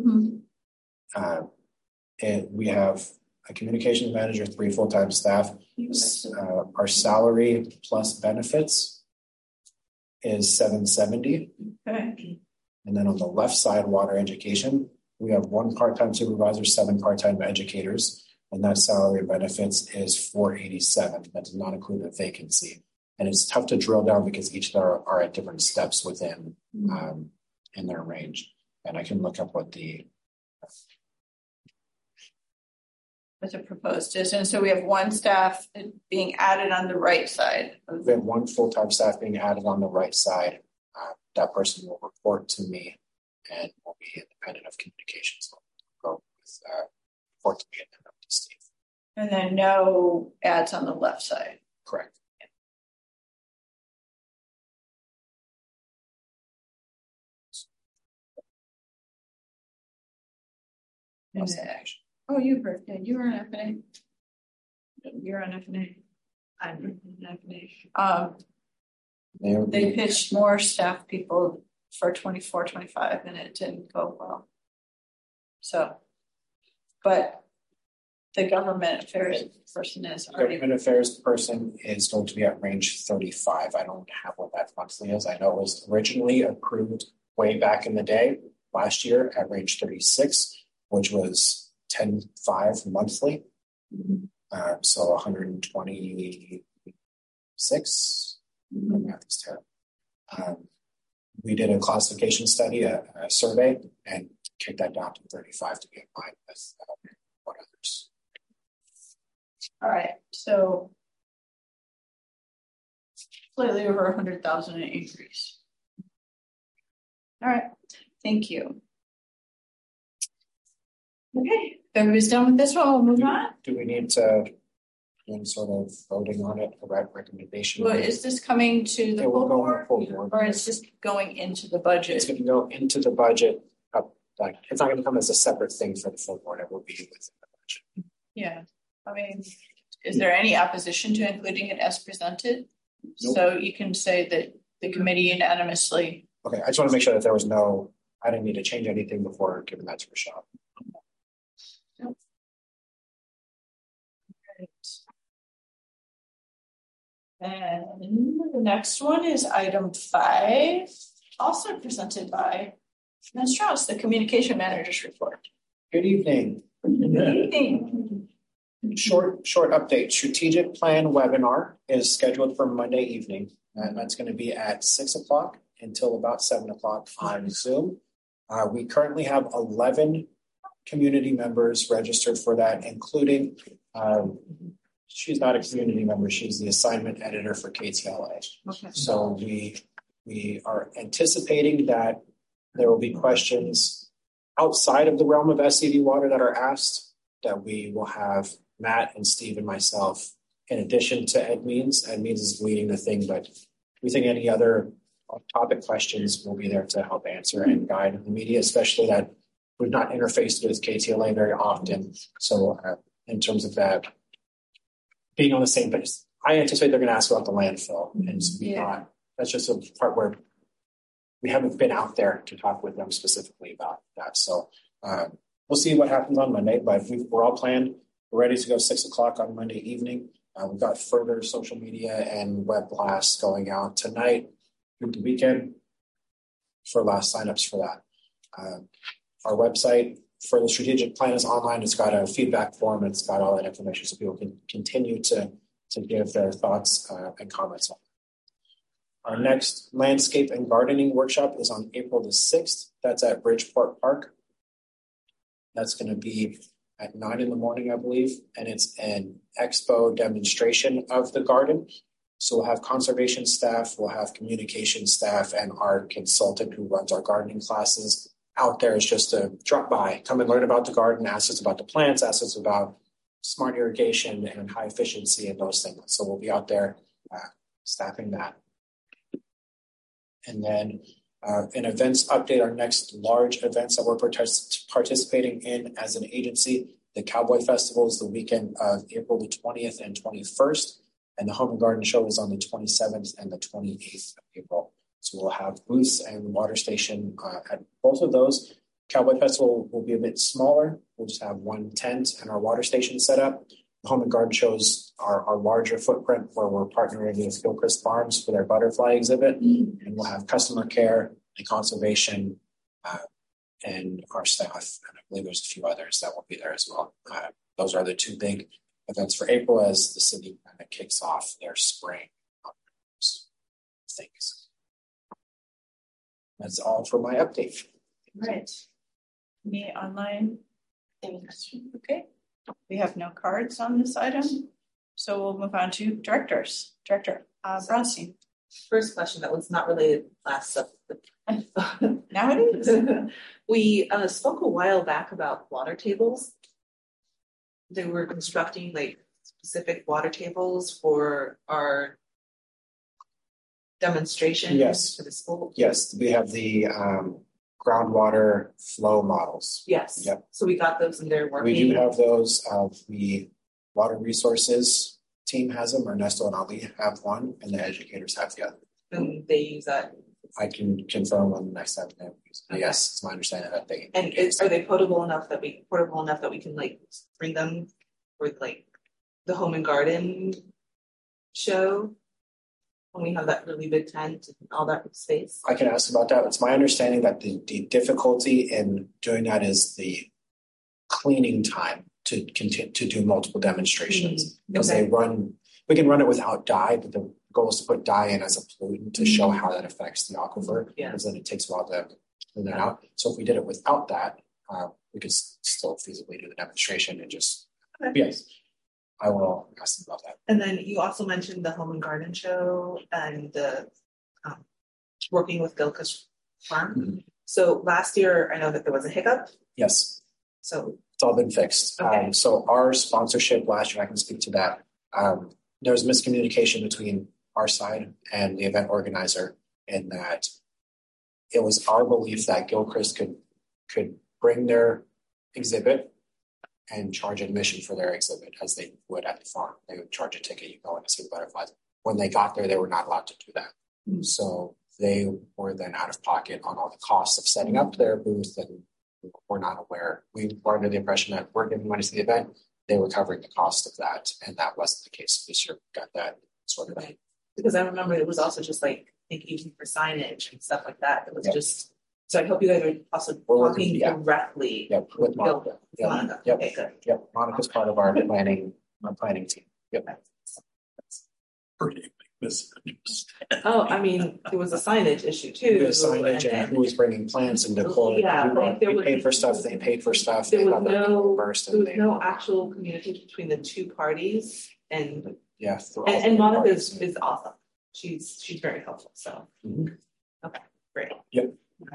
and we have a communications manager, 3 full-time staff. Our salary plus benefits is $770.
Okay.
And then on the left side, water education, we have 1 part-time supervisor, 7 part-time educators, and that salary and benefits is $487. That does not include the vacancy. And it's tough to drill down because each are at different steps within in their range. And I can look up what the
proposed is. And so we have 1 staff being added on the right side.
We have 1 full-time staff being added on the right side. That person will report to me and will be independent of communications. We'll go with report to me and then up to Steve.
And then no ads on the left side.
Correct.
Oh, you heard. Yeah, you were on FNA. You're on FNA. I'm on FNA. They pitched more staff people for 24, 25, and it didn't go well. So, but the government affairs person is already.
Government affairs person is going to be at range 35. I don't have what that monthly is. I know it was originally approved way back in the day, last year at range 36, which was 10.5 monthly. So 126. Math is terrible. We did a classification study, a survey, and kicked that down to 35 to be in line with what others.
All right, so slightly over 100,000 in increase. All right, thank you. Okay, if everybody's done with this one, we'll move on.
Do we need to do sort of voting on it, a recommendation?
Well, is this coming to the full board, or it's just going into the budget?
It's going to go into the budget. It's not going to come as a separate thing for the full board. It will be within the budget.
Yeah, I mean, is there any opposition to including it as presented?
Nope.
So you can say that the committee unanimously.
Okay, I just want to make sure that there was I didn't need to change anything before giving that to Michelle.
And the next one is item 5, also presented by Ms. Strauss, the Communication Manager's Report.
Good evening.
Good evening.
Short update. Strategic plan webinar is scheduled for Monday evening. And that's going to be at 6 o'clock until about 7 o'clock on Zoom. We currently have 11 community members registered for that, including she's not a community member. She's the assignment editor for KTLA. Okay. So we are anticipating that there will be questions outside of the realm of SCD water that are asked, that we will have Matt and Steve and myself, in addition to Ed Means. Ed Means is leading the thing, but we think any other topic questions will be there to help answer and guide the media, especially that we've not interfaced with KTLA very often. So in terms of that, being on the same page, I anticipate they're going to ask about the landfill. And so that's just a part where we haven't been out there to talk with them specifically about that. So we'll see what happens on Monday, but we're all planned. We're ready to go 6 o'clock on Monday evening. We've got further social media and web blasts going out tonight through the weekend for last signups for that. Our website for the strategic plan is online. It's got a feedback form. It's got all that information so people can continue to give their thoughts and comments on it. Our next landscape and gardening workshop is on April the 6th. That's at Bridgeport Park. That's going to be at 9 in the morning, I believe. And it's an expo demonstration of the garden. So we'll have conservation staff, we'll have communication staff, and our consultant who runs our gardening classes out there is just to drop by, come and learn about the garden, ask us about the plants, ask us about smart irrigation and high efficiency and those things. So we'll be out there staffing that. And then an events update, our next large events that we're participating in as an agency. The Cowboy Festival is the weekend of April the 20th and 21st. And the Home and Garden Show is on the 27th and the 28th of April. So we'll have booths and water station at both of those. Cowboy Festival will be a bit smaller. We'll just have one tent and our water station set up. The Home and Garden Shows are our larger footprint where we're partnering with Gilchrist Farms for their butterfly exhibit. And we'll have customer care and conservation and our staff. And I believe there's a few others that will be there as well. Those are the two big events for April as the city kind of kicks off their spring things. That's all for my update.
Right. Me online. Okay. We have no cards on this item. So we'll move on to directors. Director Brownstein.
First question that was not related last subject.
Now it is.
We spoke a while back about water tables. They were constructing like specific water tables for our demonstration.
Yes.
For the school.
Yes, we have the groundwater flow models.
Yes.
Yep.
So we got those and they're working.
We do have those. The water resources team has them. Ernesto and Ali have one, and the educators have the other.
And they use that.
I can confirm on the next time. Okay. Yes, it's my understanding that they.
And are they portable enough that we can like bring them for like the home and garden show when we have that really big tent and all that space?
I can ask about that. It's my understanding that the difficulty in doing that is the cleaning time to continue to do multiple demonstrations because they run. We can run it without dye, but the goal is to put dye in as a pollutant to show how that affects the aquifer. Because then it takes a while to clean that out. So if we did it without that, we could still feasibly do the demonstration and just yes. I will ask them about that.
And then you also mentioned the home and garden show and the working with Gilchrist Farm. Mm-hmm. So last year, I know that there was a hiccup.
Yes.
So
it's all been fixed. Okay. So our sponsorship last year, I can speak to that. There was miscommunication between our side and the event organizer in that it was our belief that Gilchrist could bring their exhibit and charge admission for their exhibit as they would at the farm. They would charge a ticket, you go in and see the butterflies. When they got there, they were not allowed to do that. Mm-hmm. So they were then out of pocket on all the costs of setting up their booth and we're not aware. We were under the impression that we're giving money to the event. They were covering the cost of that. And that wasn't the case. This year we got that sorted out.
Because I remember it was also just like thinking for signage and stuff like that. It was just, so I hope you guys are also talking directly.
Yep, with Monica.
Monica.
Yep.
Okay, good.
Yep, Monica's part of our planning team. Yep.
Pretty big misunderstanding.
Oh, I mean, there was a signage issue too.
The signage and who was bringing plants and decor. We paid for stuff, they paid for stuff.
There was no actual communication between the two parties, and Monica is awesome. She's very helpful. So okay, great.
Yep.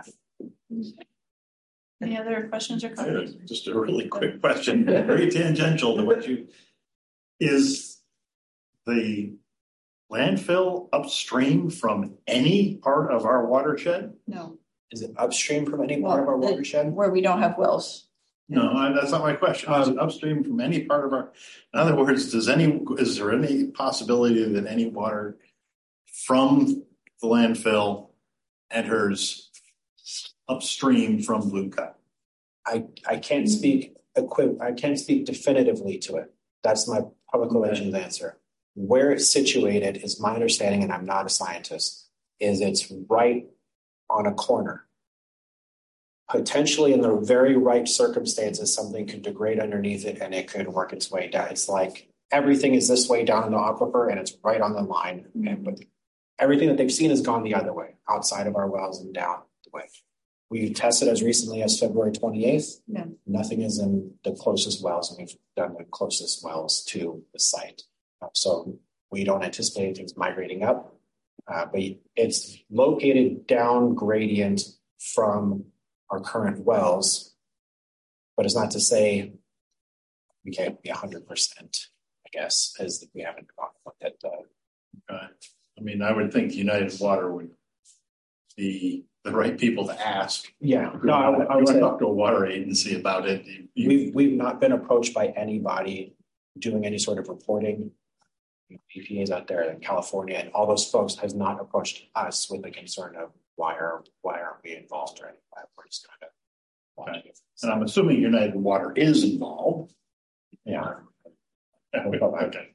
Any other questions or comments?
Just a really quick question, very tangential to what you is the landfill upstream from any part of our watershed?
No.
Is it upstream from any part of our watershed?
Where we don't have wells.
No, that's not my question. Is it upstream from any part of our? In other words, is there any possibility that any water from the landfill enters upstream from Blue Cut?
I can't speak definitively to it. That's my public relations answer. Where it's situated is my understanding, and I'm not a scientist, is it's right on a corner. Potentially in the very right circumstances, something could degrade underneath it and it could work its way down. It's like everything is this way down in the aquifer and it's right on the line. But everything that they've seen has gone the other way, outside of our wells and down the way. We tested as recently as February 28th.
Yeah. Nothing
is in the closest wells, and we've done the closest wells to the site. So we don't anticipate things migrating up, but it's located down gradient from our current wells, but it's not to say we can't be 100%, I guess, as we haven't looked at
I mean, I would think United Water would be the right people to ask.
Yeah, no, I would
talk to a water agency about it.
We've not been approached by anybody doing any sort of reporting. EPA's out there in California, and all those folks has not approached us with the concern of why aren't we involved or anything. We're just kind of
watching. And I'm assuming United Water is involved.
Yeah.
Okay.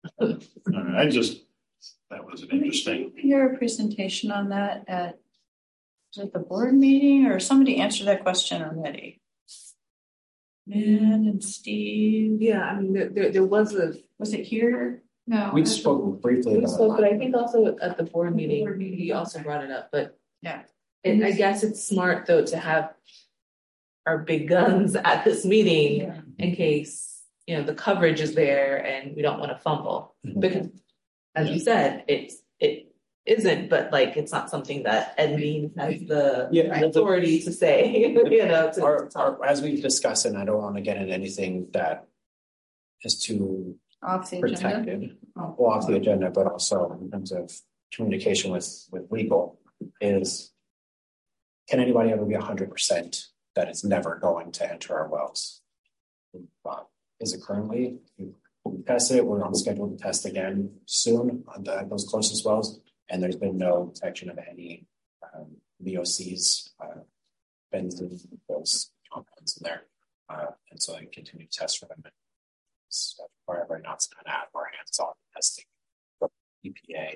That was an interesting.
Did you hear a presentation on that at the board meeting, or somebody answered that question already? Man and Steve.
Yeah, I mean, there was
it here? No.
We spoke briefly about it.
But I think also at the board meeting, he also brought it up. But
yeah,
I guess it's smart though to have our big guns at this meeting in case the coverage is there and we don't want to fumble. Because as you said, it isn't, but like it's not something that Ed Means has the authority to say.
As we've discussed, and I don't want to get into anything that is too
off the
protected, off the agenda, but also in terms of communication with legal, is can anybody ever be 100% that it's never going to enter our wells? Is it currently? We tested it. We're on schedule to test again soon on those closest wells, and there's been no detection of any VOCs, benzene, those compounds in there, and so I continue to test for them. Right now, it's kind of out of our hands on testing from EPA.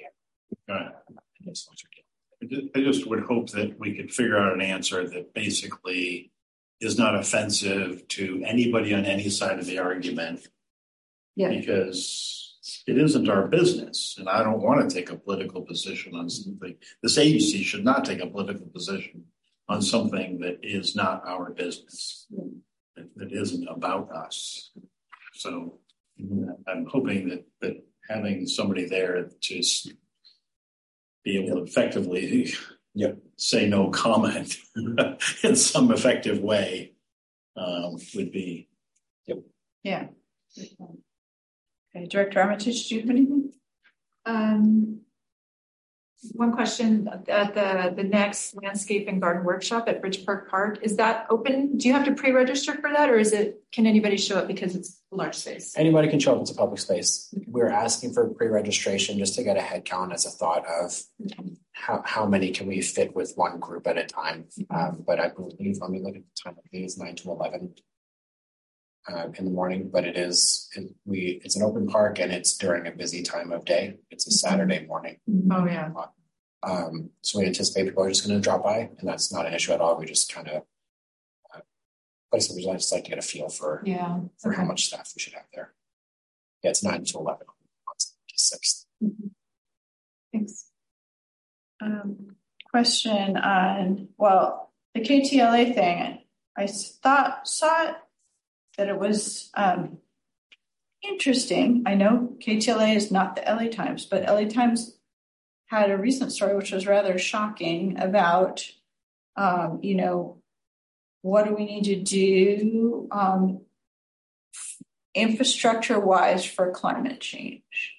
I just would hope that we could figure out an answer that basically is not offensive to anybody on any side of the argument. Yeah. Because it isn't our business, and I don't want to take a political position on something. This agency should not take a political position on something that is not our business, that isn't about us. So I'm hoping that having somebody there to be able to effectively say no comment in some effective way would be.
Yeah. Okay, Director Armitage, do you have anything?
One question at the next landscape and garden workshop at Bridge Park, is that open? Do you have to pre-register for that, or can anybody show up because it's a large space?
Anybody can show up. It's a public space. We're asking for pre-registration just to get a head count as a thought of how many can we fit with one group at a time. But I believe, let me look at the time. I think it's 9 to 11. in the morning, but it's an open park and it's during a busy time of day. It's a Saturday morning.
Oh yeah.
So we anticipate people are just going to drop by, and that's not an issue at all. We just kind of, like I said, we just like to get a feel for how much staff we should have there. Yeah, it's 9 to 11 on the 6th.
Thanks.
Question on, the KTLA thing. I saw it that it was interesting. I know KTLA is not the LA Times, but LA Times had a recent story which was rather shocking about, what do we need to do infrastructure-wise for climate change.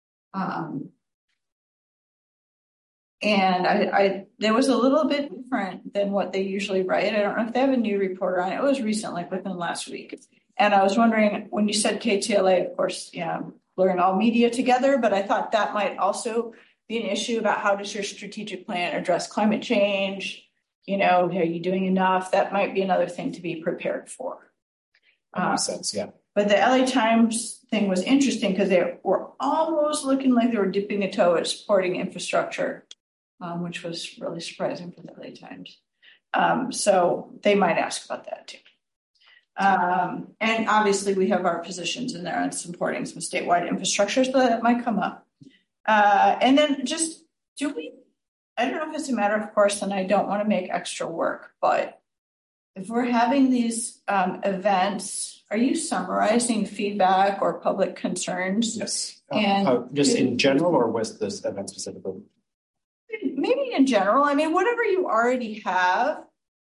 And there was a little bit different than what they usually write. I don't know if they have a new reporter on it. It was recent, like within the last week. And I was wondering, when you said KTLA, of course, blurring all media together, but I thought that might also be an issue about how does your strategic plan address climate change? Are you doing enough? That might be another thing to be prepared for.
That makes sense, yeah.
But the LA Times thing was interesting because they were almost looking like they were dipping a toe at supporting infrastructure, which was really surprising for the LA Times. So they might ask about that too. And obviously we have our positions in there on supporting some statewide infrastructure, so that might come up. And then just, I don't know if it's a matter of course, and I don't want to make extra work, but if we're having these events, are you summarizing feedback or public concerns?
Yes.
And
just in general, or was this event specifically?
Maybe in general. I mean, whatever you already have.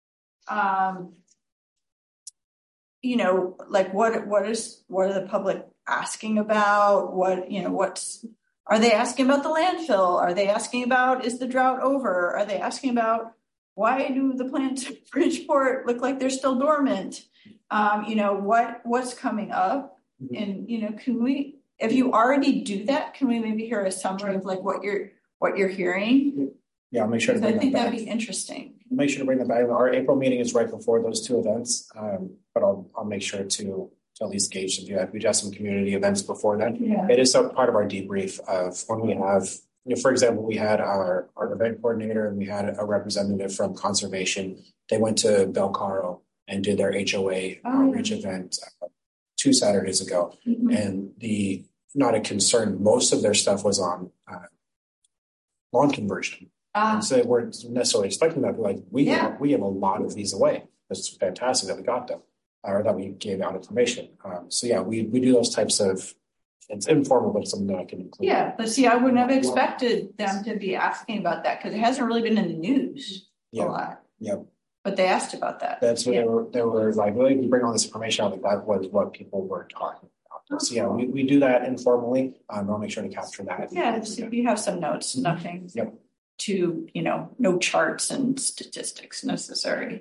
Like what are the public asking about? Are they asking about the landfill? Are they asking about, is the drought over? Are they asking about, why do the plants in Bridgeport look like they're still dormant? What's coming up? And, can we, if you already do that, can we maybe hear a summary of like what you're hearing?
Yeah, I'll make sure to bring that back.
I think that'd be interesting.
Make sure to bring that back. Our April meeting is right before those two events, but I'll make sure to at least gauge them. We do have some community events before that.
Yeah.
It is part of our debrief of when we have, for example, we had our event coordinator and we had a representative from conservation. They went to Belcaro and did their HOA outreach event 2 Saturdays ago. Mm-hmm. And not a concern, most of their stuff was on lawn conversion. And so they weren't necessarily expecting that. Like we have a lot of these away. It's fantastic that we got them, or that we gave out information. We do those types of. It's informal, but it's something that I can include.
Yeah, but see, I wouldn't have expected them to be asking about that because it hasn't really been in the news a lot.
Yeah.
But they asked about that.
That's what they were like. Really, you bring all this information out. That was what people were talking about. So we do that informally. I'll make sure to capture that.
Yeah, so you have some notes, nothing.
Yep.
No charts and statistics necessary.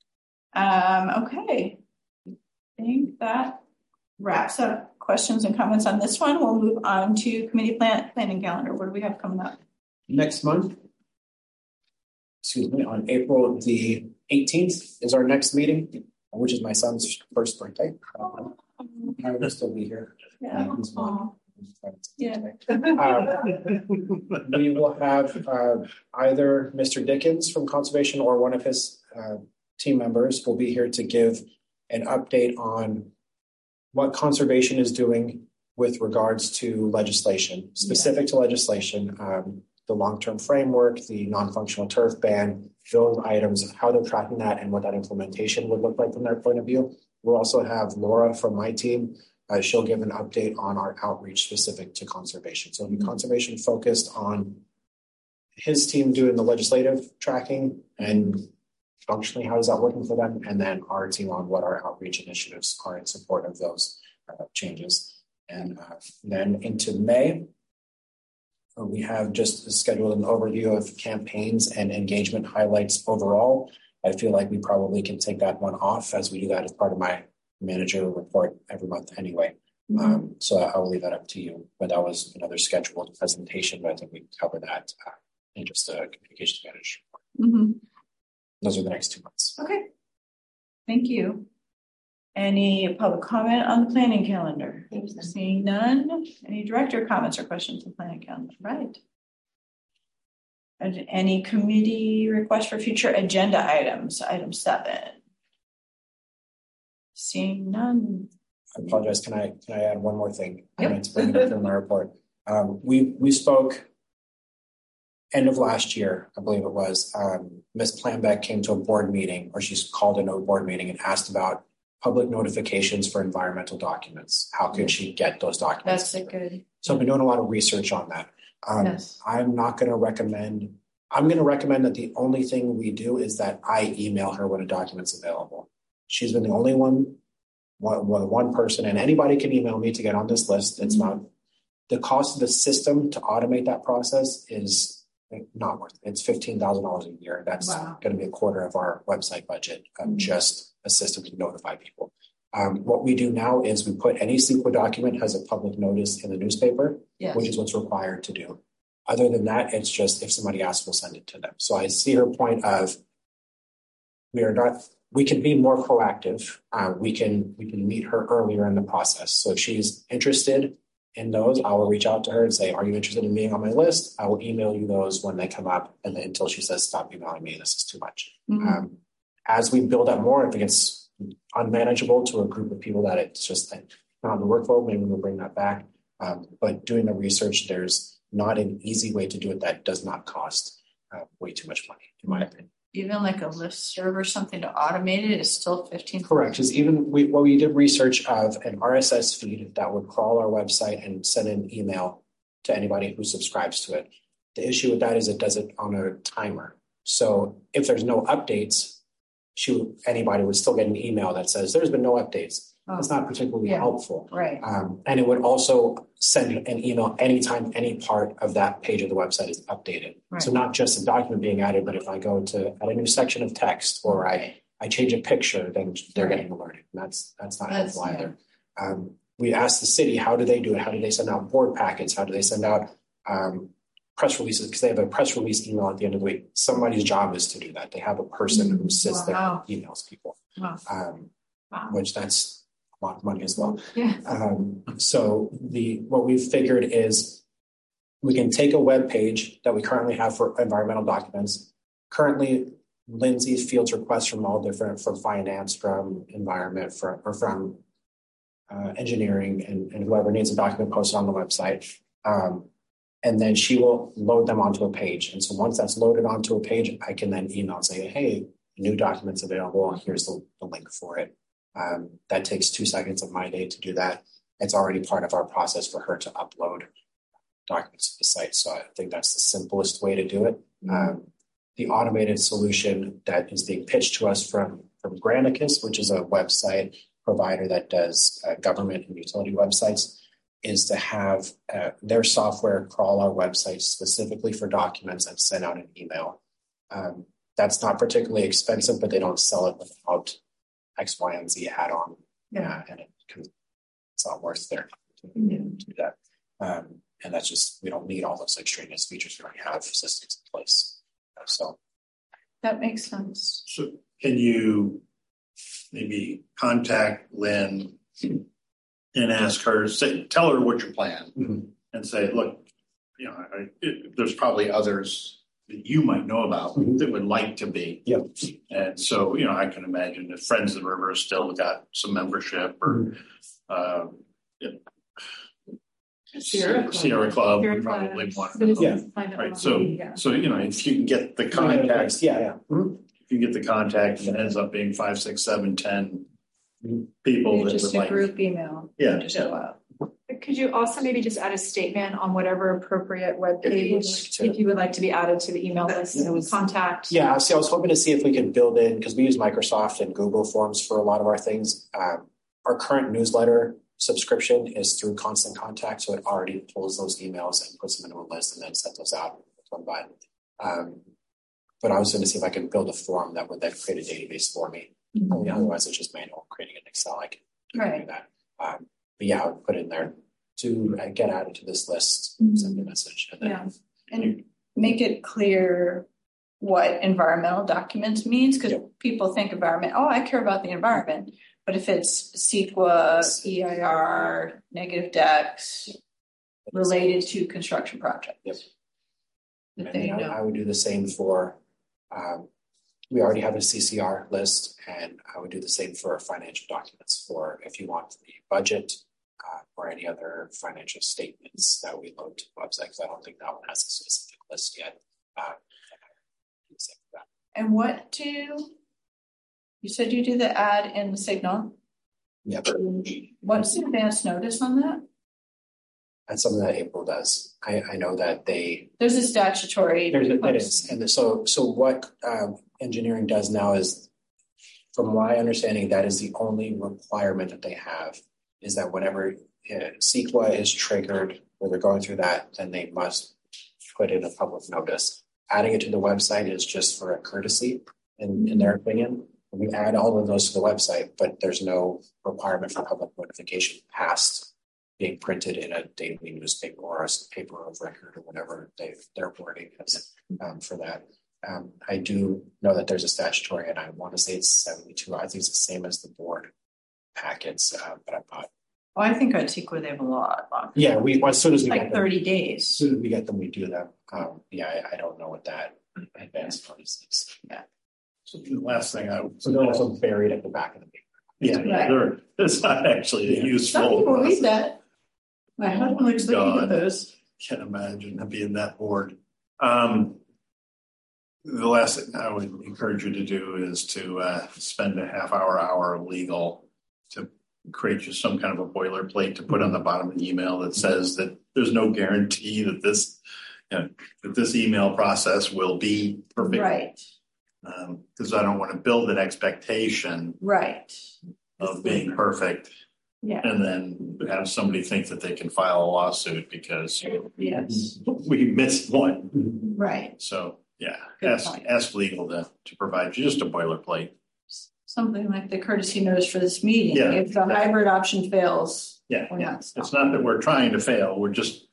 Okay. I think that wraps up questions and comments on this one. We'll move on to committee planning calendar. What do we have coming up?
Next month, on April the 18th is our next meeting, which is my son's first birthday. I will still be here.
Yeah.
We will have either Mr. Dickens from Conservation or one of his team members will be here to give an update on what Conservation is doing with regards to legislation, specific to legislation, the long-term framework, the non-functional turf ban, those items, how they're tracking that and what that implementation would look like from their point of view. We'll also have Laura from my team. She'll give an update on our outreach specific to conservation. So it'll be conservation focused on his team doing the legislative tracking and functionally how is that working for them, and then our team on what our outreach initiatives are in support of those changes. And then into May, we have just scheduled an overview of campaigns and engagement highlights overall. I feel like we probably can take that one off as we do that as part of my manager report every month anyway. Mm-hmm. So I will leave that up to you. But that was another scheduled presentation, but I think we cover that in just a communications manager. Mm-hmm. Those are the next 2 months.
Okay. Thank you. Any public comment on the planning calendar? Seeing none. Any director comments or questions on the planning calendar? Right. And any committee requests for future agenda items? Item 7. Seeing none.
I apologize. Can I add one more thing?
Yep.
I meant to bring it up in my report. We spoke end of last year, I believe it was. Ms. Planbeck came to a board meeting, or she's called a board meeting and asked about public notifications for environmental documents. How could she get those documents?
That's good.
So I've been doing a lot of research on that.
Yes.
I'm going to recommend that the only thing we do is that I email her when a document's available. She's been the only one person, and anybody can email me to get on this list. It's not, the cost of the system to automate that process is not worth it. It's $15,000 a year. That's going to be a quarter of our website budget of just a system to notify people. What we do now is we put any SQL document has a public notice in the newspaper,
Yes.
which is what's required to do. Other than that, it's just if somebody asks, we'll send it to them. So I see her point of we can be more proactive. We can meet her earlier in the process. So if she's interested in those, I will reach out to her and say, are you interested in being on my list? I will email you those when they come up, and then until she says, stop emailing me, this is too much.
Mm-hmm.
As we build up more, if it gets unmanageable to a group of people that it's just not in the workflow, maybe we'll bring that back. But doing the research, there's not an easy way to do it that does not cost way too much money, in my opinion.
Even like a listserv or something to automate it is still 15.
Correct. Because even we did research of an RSS feed that would crawl our website and send an email to anybody who subscribes to it. The issue with that is it does it on a timer. So if there's no updates, anybody would still get an email that says there's been no updates. That's not particularly helpful.
Right.
And it would also send an email anytime any part of that page of the website is updated.
Right.
So not just a document being added, but if I go to add a new section of text or I change a picture, then they're getting alerted. And that's not helpful either. We asked the city, how do they do it? How do they send out board packets? How do they send out press releases? Because they have a press release email at the end of the week. Somebody's job is to do that. They have a person who sits there and emails people, which that's a lot of money as well.
Yeah.
So what we've figured is we can take a web page that we currently have for environmental documents. Currently, Lindsay fields requests from all different, from finance, from environment, from engineering, and whoever needs a document posted on the website. And then she will load them onto a page. And so once that's loaded onto a page, I can then email and say, hey, new document's available. Here's the link for it. That takes 2 seconds of my day to do that. It's already part of our process for her to upload documents to the site. So I think that's the simplest way to do it. The automated solution that is being pitched to us from Granicus, which is a website provider that does government and utility websites, is to have their software crawl our website specifically for documents and send out an email. That's not particularly expensive, but they don't sell it without X, Y, and Z add-on. And it's not worth their time to do that. And that's just, we don't need all those extraneous features. We already have systems in place. So
that makes sense.
So can you maybe contact Lynn and ask her, tell her what your plan, and say, look, there's probably others that you might know about that would like to be.
Yep.
And so, I can imagine that Friends of the River has still got some membership, or Sierra Club would probably want to know. Right. So, if you can get the contact, if you get the contact and it ends up being 5, 6, 7, 10 people that
just
would
a group email. Just go out.
Could you also maybe just add a statement on whatever appropriate web page if you would like to be added to the email list and contact?
Yeah, see, I was hoping to see if we could build in, because we use Microsoft and Google Forms for a lot of our things. Our current newsletter subscription is through Constant Contact, so it already pulls those emails and puts them into a list and then sends those out one by one. But I was going to see if I could build a form that would then create a database for me. Otherwise, it's just manual creating an Excel. I can do that. But yeah, I would put in there to get added to this list, send a message. And then
and make it clear what environmental documents means, because people think environment, I care about the environment. But if it's CEQA, EIR, negative decks related to construction projects.
Yep.
That they know.
I would do the same for, we already have a CCR list, and I would do the same for financial documents for if you want the budget or any other financial statements that we load to the website, because I don't think that one has a specific list yet.
And what you said you do the ad in the Signal?
Yep.
What's the advance notice on that?
That's something that April does. I know that
there's a statutory.
It is. And so what engineering does now is, from my understanding, that is the only requirement that they have, is that whenever CEQA is triggered, where they're going through that, then they must put in a public notice. Adding it to the website is just for a courtesy, in their opinion. We add all of those to the website, but there's no requirement for public notification past being printed in a daily newspaper or a paper of record or whatever their wording is for that. I do know that there's a statutory, and I want to say it's 72. I think it's the same as the board packets, but I'm not.
Oh, I think on CEQA they have a lot.
Yeah, as soon as we
like
get
30
them,
days.
As soon as we get them, we do them. I don't know what that advanced notice is.
Yeah.
So the last thing
so they're also buried at the back of the paper.
Yeah, it's not actually a useful.
Some people read that. My husband looks looking at
God.
those.
Can't imagine being that bored. The last thing I would encourage you to do is to spend a half hour of legal to create just some kind of a boilerplate to put on the bottom of the email that says that there's no guarantee that this email process will be perfect.
Right.
Because I don't want to build an expectation
right
of being perfect.
Yeah.
And then have somebody think that they can file a lawsuit because
yes,
we missed one.
Right.
So yeah,
Good
ask legal to provide you just a boilerplate.
Something like the courtesy notice for this meeting.
Yeah,
if the hybrid option fails, we're not
it's not that we're trying to fail. We're just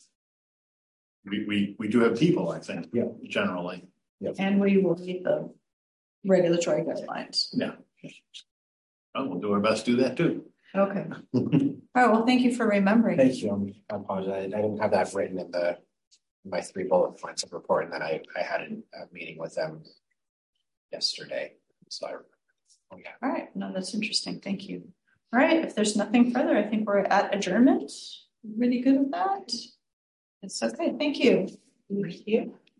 we do have people, I think, generally.
Yep.
And we will meet the regulatory guidelines.
Yeah. Well, we'll do our best to do that too.
Okay. All right. Well, thank you for remembering.
Thank you. I apologize. I didn't have that written in my 3 bullet points of report, and then I had a meeting with them yesterday. So
all right. No, that's interesting. Thank you. All right. If there's nothing further, I think we're at adjournment. Really good with that. It's okay. Thank you. Thank you.